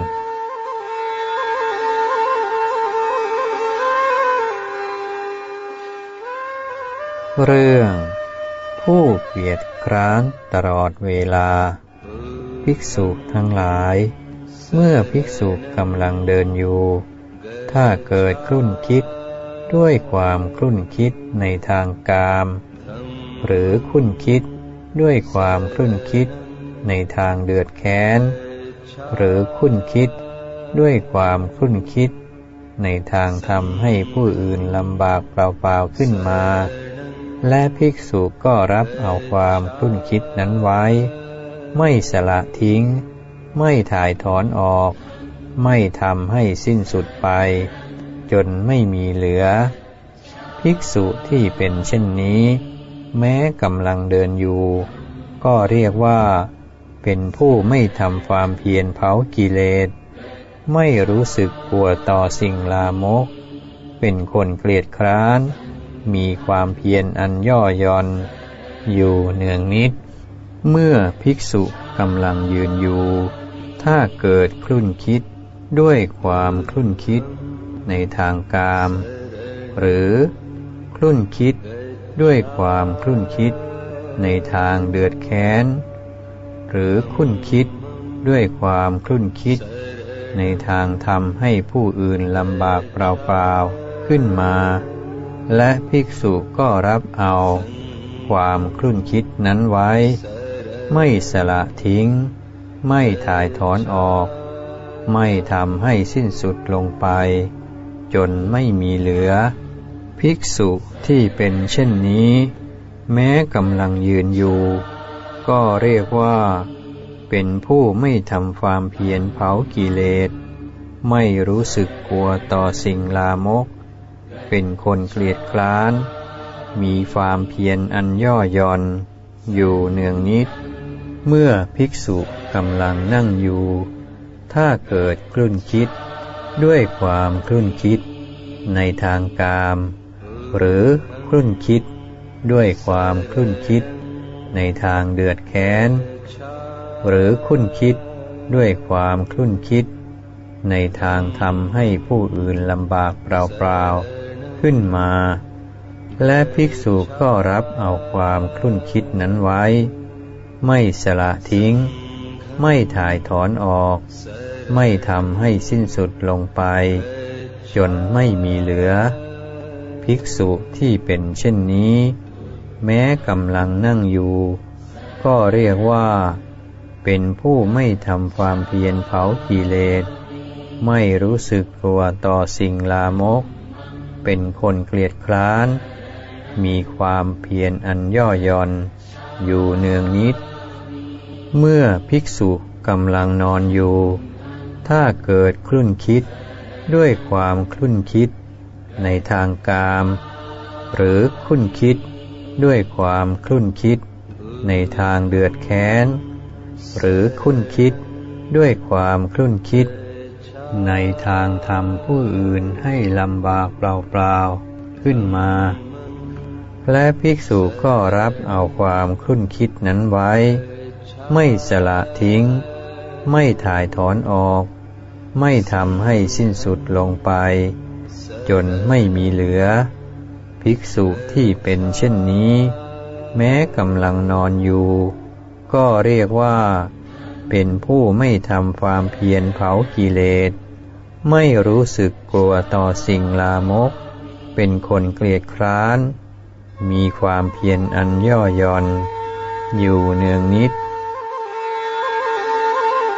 เรื่องผู้เกียจคร้านตลอดเวลาภิกษุทั้งหลายเมื่อภิกษุกำลังเดินอยู่ถ้าเกิดครุ่นคิดด้วยความครุ่นคิดในทางกามหรือครุ่นคิดด้วยความครุ่นคิดในทางเดือดแค้นหรือครุ่นคิดด้วยความครุ่นคิดในทางทำให้ผู้อื่นลำบากเปล่าๆขึ้นมาและภิกษุก็รับเอาความครุ่นคิดนั้นไว้ไม่สละทิ้งไม่ถ่ายถอนออกไม่ทำให้สิ้นสุดไปจนไม่มีเหลือภิกษุที่เป็นเช่นนี้แม้กำลังเดินอยู่ก็เรียกว่าเป็นผู้ไม่ทำความเพียรเผากิเลสไม่รู้สึกกลัวต่อสิ่งลามกเป็นคนเกลียดคร้านมีความเพียรอันย่อหย่อนอยู่เนืองนิดเมื่อภิกษุกำลังยืนอยู่ถ้าเกิดครุ่นคิดด้วยความครุ่นคิดในทางกามหรือครุ่นคิดด้วยความครุ่นคิดในทางเดือดแค้นหรือครุ่นคิดด้วยความครุ่นคิดในทางทำให้ผู้อื่นลำบากเปล่าๆขึ้นมาและภิกษุก็รับเอาความครุ่นคิดนั้นไว้ไม่สละทิ้งไม่ถ่ายถอนออกไม่ทำให้สิ้นสุดลงไปจนไม่มีเหลือภิกษุที่เป็นเช่นนี้แม้กำลังยืนอยู่ก็เรียกว่าเป็นผู้ไม่ทำความเพียรเผากิเลสไม่รู้สึกกลัวต่อสิ่งลามกเป็นคนเกลียดคร้านมีความเพียรอันย่อหย่อนอยู่เนืองนิดเมื่อภิกษุกำลังนั่งอยู่ถ้าเกิดครุ่นคิดด้วยความครุ่นคิดในทางกามหรือครุ่นคิดด้วยความครุ่นคิดในทางเดือดแค้นหรือครุ่นคิดด้วยความครุ่นคิดในทางทำให้ผู้อื่นลำบากเปล่าๆขึ้นมาและภิกษุก็รับเอาความครุ่นคิดนั้นไว้ไม่สละทิ้งไม่ถ่ายถอนออกไม่ทำให้สิ้นสุดลงไปจนไม่มีเหลือภิกษุที่เป็นเช่นนี้แม้กำลังนั่งอยู่ก็เรียกว่าเป็นผู้ไม่ทำความเพียรเผากิเลสไม่รู้สึกกลัวต่อสิ่งลามกเป็นคนเกลียดคร้านมีความเพียรอันย่อหย่อนอยู่เนืองนิดเมื่อภิกษุกำลังนอนอยู่ถ้าเกิดครุ่นคิดด้วยความครุ่นคิดในทางกามหรือครุ่นคิดด้วยความครุ่นคิดในทางเดือดแค้นหรือครุ่นคิดด้วยความครุ่นคิดในทางทำผู้อื่นให้ลำบากเปล่าๆขึ้นมาและภิกษุก็รับเอาความครุ่นคิดนั้นไว้ไม่สละทิ้งไม่ถ่ายถอนออกไม่ทำให้สิ้นสุดลงไปจนไม่มีเหลือภิกษุที่เป็นเช่นนี้แม้กำลังนอนอยู่ก็เรียกว่าเป็นผู้ไม่ทำความเพียรเผากิเลสไม่รู้สึกกลัวต่อสิ่งลามกเป็นคนเกลียดคร้านมีความเพียรอันย่อหย่อนอยู่เนืองนิด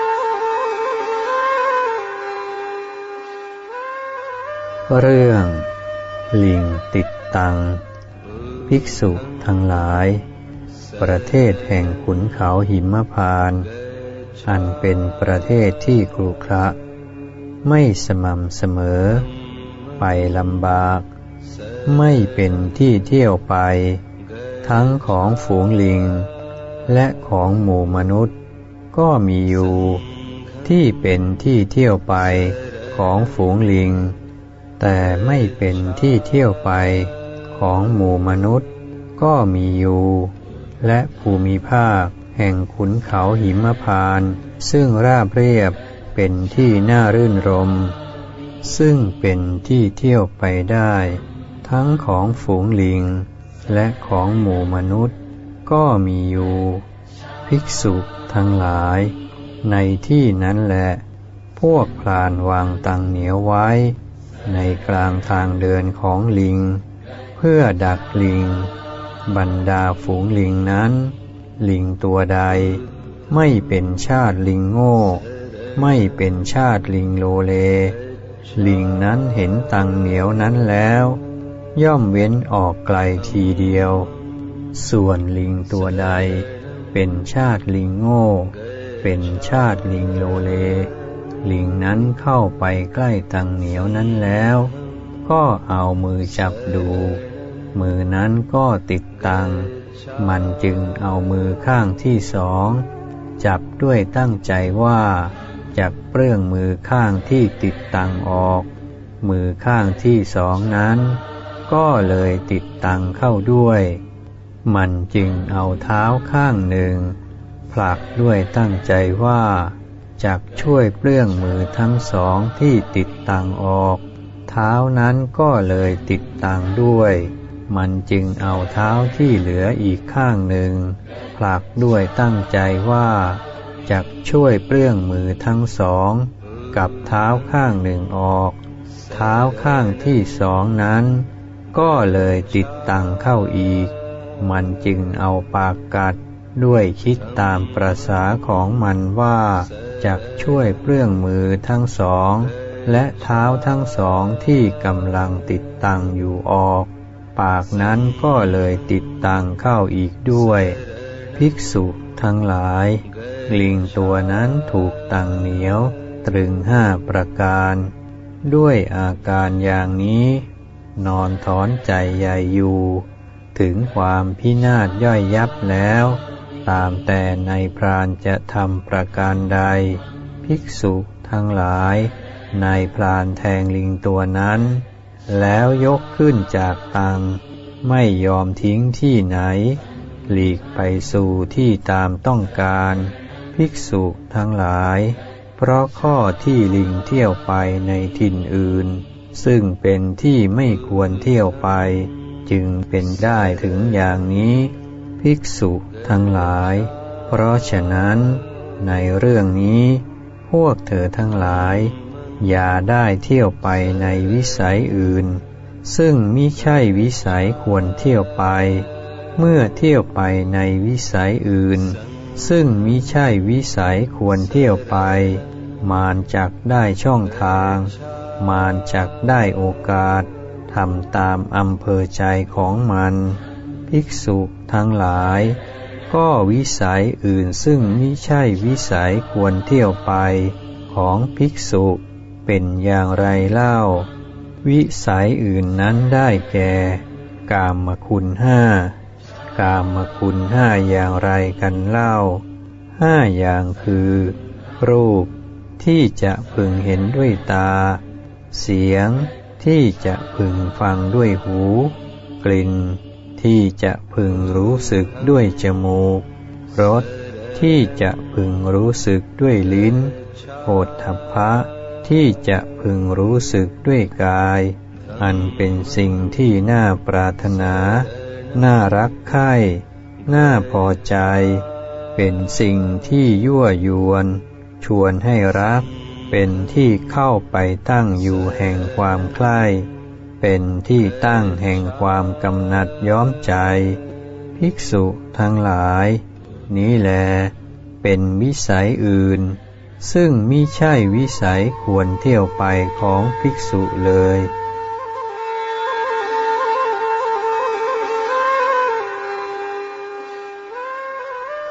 เรื่องลิงติดตังภิกษุทั้งหลายประเทศแห่งขุนเขาหิมพานต์อันเป็นประเทศที่ขรุขระไม่สม่ำเสมอไปลำบากไม่เป็นที่เที่ยวไปทั้งของฝูงลิงและของหมู่มนุษย์ก็มีอยู่ที่เป็นที่เที่ยวไปของฝูงลิงแต่ไม่เป็นที่เที่ยวไปของหมู่มนุษย์ก็มีอยู่และภูมิภาคแห่งขุนเขาหิมพานต์ซึ่งราบเรียบเป็นที่น่ารื่นรมซึ่งเป็นที่เที่ยวไปได้ทั้งของฝูงลิงและของหมู่มนุษย์ก็มีอยู่ภิกษุทั้งหลายในที่นั้นแหละพวกพรานวางตังเหนียวไว้ในกลางทางเดินของลิงเพื่อดักลิงบรรดาฝูงลิงนั้นลิงตัวใดไม่เป็นชาติลิงโง่ไม่เป็นชาติลิงโลเลลิงนั้นเห็นตังเหนียวนั้นแล้วย่อมเว้นออกไกลทีเดียวส่วนลิงตัวใดเป็นชาติลิงโง่เป็นชาติลิงโลเลลิงนั้นเข้าไปใกล้ตังเหนียวนั้นแล้วก็เอามือจับดูมือนั้นก็ติดตังมันจึงเอามือข้างที่สองจับด้วยตั้งใจว่าจักเปลื้องมือข้างที่ติดตังออกมือข้างที่สองนั้นก็เลยติดตังเข้าด้วยมันจึงเอาเท้าข้างหนึ่งผลักด้วยตั้งใจว่าจักช่วยเปลื้องมือทั้งสองที่ติดตังออกเท้านั้นก็เลยติดตังด้วยมันจึงเอาเท้าที่เหลืออีกข้างหนึ่งผลักด้วยตั้งใจว่าจักช่วยเปลื้องมือทั้งสองกับเท้าข้างหนึ่งออกเท้าข้างที่สองนั้นก็เลยติดตังเข้าอีกมันจึงเอาปากกัดด้วยคิดตามประสาของมันว่าจักช่วยเปลื้องมือทั้งสองและเท้าทั้งสองที่กำลังติดตังอยู่ออกปากนั้นก็เลยติดตังเข้าอีกด้วยภิกษุทั้งหลายลิงตัวนั้นถูกตังเหนียวตรึงห้าประการด้วยอาการอย่างนี้นอนถอนใจใหญ่อยู่ถึงความพินาศย่อยยับแล้วตามแต่ในพรานจะทำประการใดภิกษุทั้งหลายนายพรานแทงลิงตัวนั้นแล้วยกขึ้นจากตังไม่ยอมทิ้งที่ไหนหลีกไปสู่ที่ตามต้องการภิกษุทั้งหลายเพราะข้อที่ลิงเที่ยวไปในถิ่นอื่นซึ่งเป็นที่ไม่ควรเที่ยวไปจึงเป็นได้ถึงอย่างนี้ภิกษุทั้งหลายเพราะฉะนั้นในเรื่องนี้พวกเธอทั้งหลายอย่าได้เที่ยวไปในวิสัยอื่นซึ่งมิใช่วิสัยควรเที่ยวไปเมื่อเที่ยวไปในวิสัยอื่นซึ่งมิใช่วิสัยควรเที่ยวไปมารจักได้ช่องทางมารจักได้โอกาสทำตามอำเภอใจของมันภิกษุทั้งหลายก็วิสัยอื่นซึ่งมิใช่วิสัยควรเที่ยวไปของภิกษุเป็นอย่างไรเล่าวิสัยอื่นนั้นได้แก่กามคุณห้ากามคุณห้าอย่างไรกันเล่าห้าอย่างคือรูปที่จะพึงเห็นด้วยตาเสียงที่จะพึงฟังด้วยหูกลิ่นที่จะพึงรู้สึกด้วยจมูกรสที่จะพึงรู้สึกด้วยลิ้นโผฏฐัพพะที่จะพึงรู้สึกด้วยกายอันเป็นสิ่งที่น่าปรารถนาน่ารักใคร่น่าพอใจเป็นสิ่งที่ยั่วยวนชวนให้รักเป็นที่เข้าไปตั้งอยู่แห่งความใคร่เป็นที่ตั้งแห่งความกำหนัดย้อมใจภิกษุทั้งหลายนี้แลเป็นวิสัยอื่นซึ่งมิใช่วิสัยควรเที่ยวไปของภิกษุเลย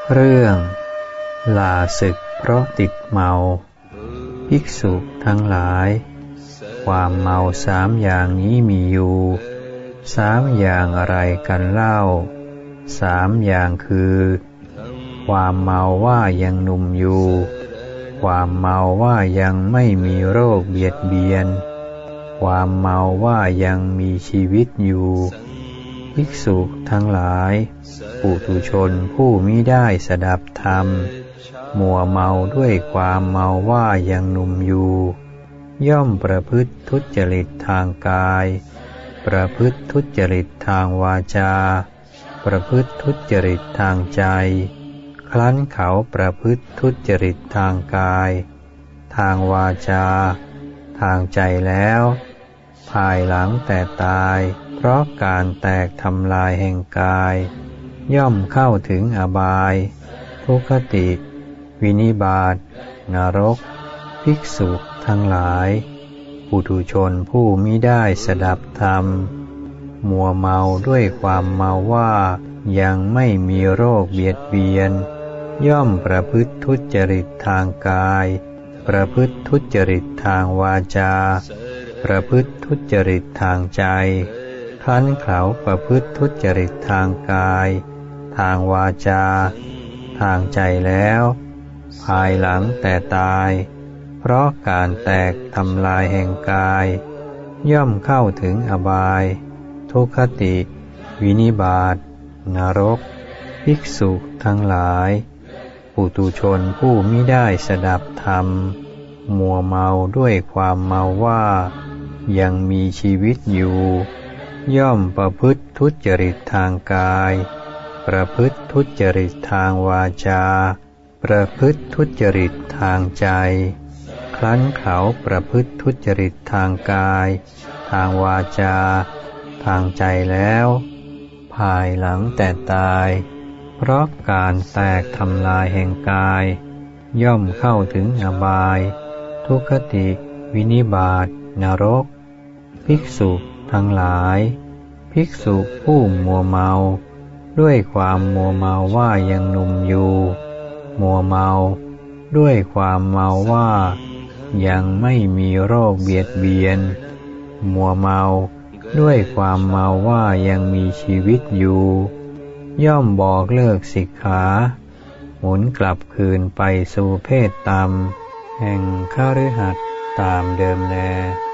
เรื่องลาศึกเพราะติดเมาภิกษุทั้งหลายความเมาสามอย่างนี้มีอยู่สามอย่างอะไรกันเล่าสามอย่างคือความเมาว่ายังหนุ่มอยู่ความเมาว่ายังไม่มีโรคเบียดเบียนความเมาว่ายังมีชีวิตอยู่ภิกษุทั้งหลายปุถุชนผู้มิได้สดับธรรมมัวเมาด้วยความเมาว่ายังหนุ่มอยู่ย่อมประพฤติทุจริตทางกายประพฤติทุจริตทางวาจาประพฤติทุจริตทางใจครั้นเขาประพฤติทุจริตทางกายทางวาจาทางใจแล้วภายหลังแต่ตายเพราะการแตกทำลายแห่งกายย่อมเข้าถึงอบายทุกขติวินิบาตนรกภิกษุทั้งหลายปุถุชนผู้มิได้สดับธรรมมัวเมาด้วยความเมาว่ายังไม่มีโรคเบียดเบียนย่อมประพฤติทุจริตทางกายประพฤติทุจริตทางวาจาประพฤติทุจริตทางใจครั้นเขาประพฤติทุจริตทางกายทางวาจาทางใจแล้วภายหลังแต่ตายเพราะการแตกทำลายแห่งกายย่อมเข้าถึงอบายทุกขติวินิบาตนรกภิกษุทั้งหลายปุถุชนผู้มิได้สดับธรรมมัวเมาด้วยความเมาว่ายังมีชีวิตอยู่ย่อมประพฤติทุจริตทางกายประพฤติทุจริตทางวาจาประพฤติทุจริตทางใจครั้นเขาประพฤติทุจริตทางกายทางวาจาทางใจแล้วภายหลังแต่ตายเพราะการแตกทำลายแห่งกายย่อมเข้าถึงอบายทุกขติวินิบาตนรกภิกษุทั้งหลายภิกษุผู้มัวเมาด้วยความมัวเมาว่ายังหนุ่มอยู่มัวเมาด้วยความเมาว่ายังไม่มีโรคเบียดเบียนมัวเมาด้วยความเมาว่ายังมีชีวิตอยู่ย่อมบอกเลิกสิกขาหมุนกลับคืนไปสู่เพศต่ำแห่งคฤหัสถ์ตามเดิมแล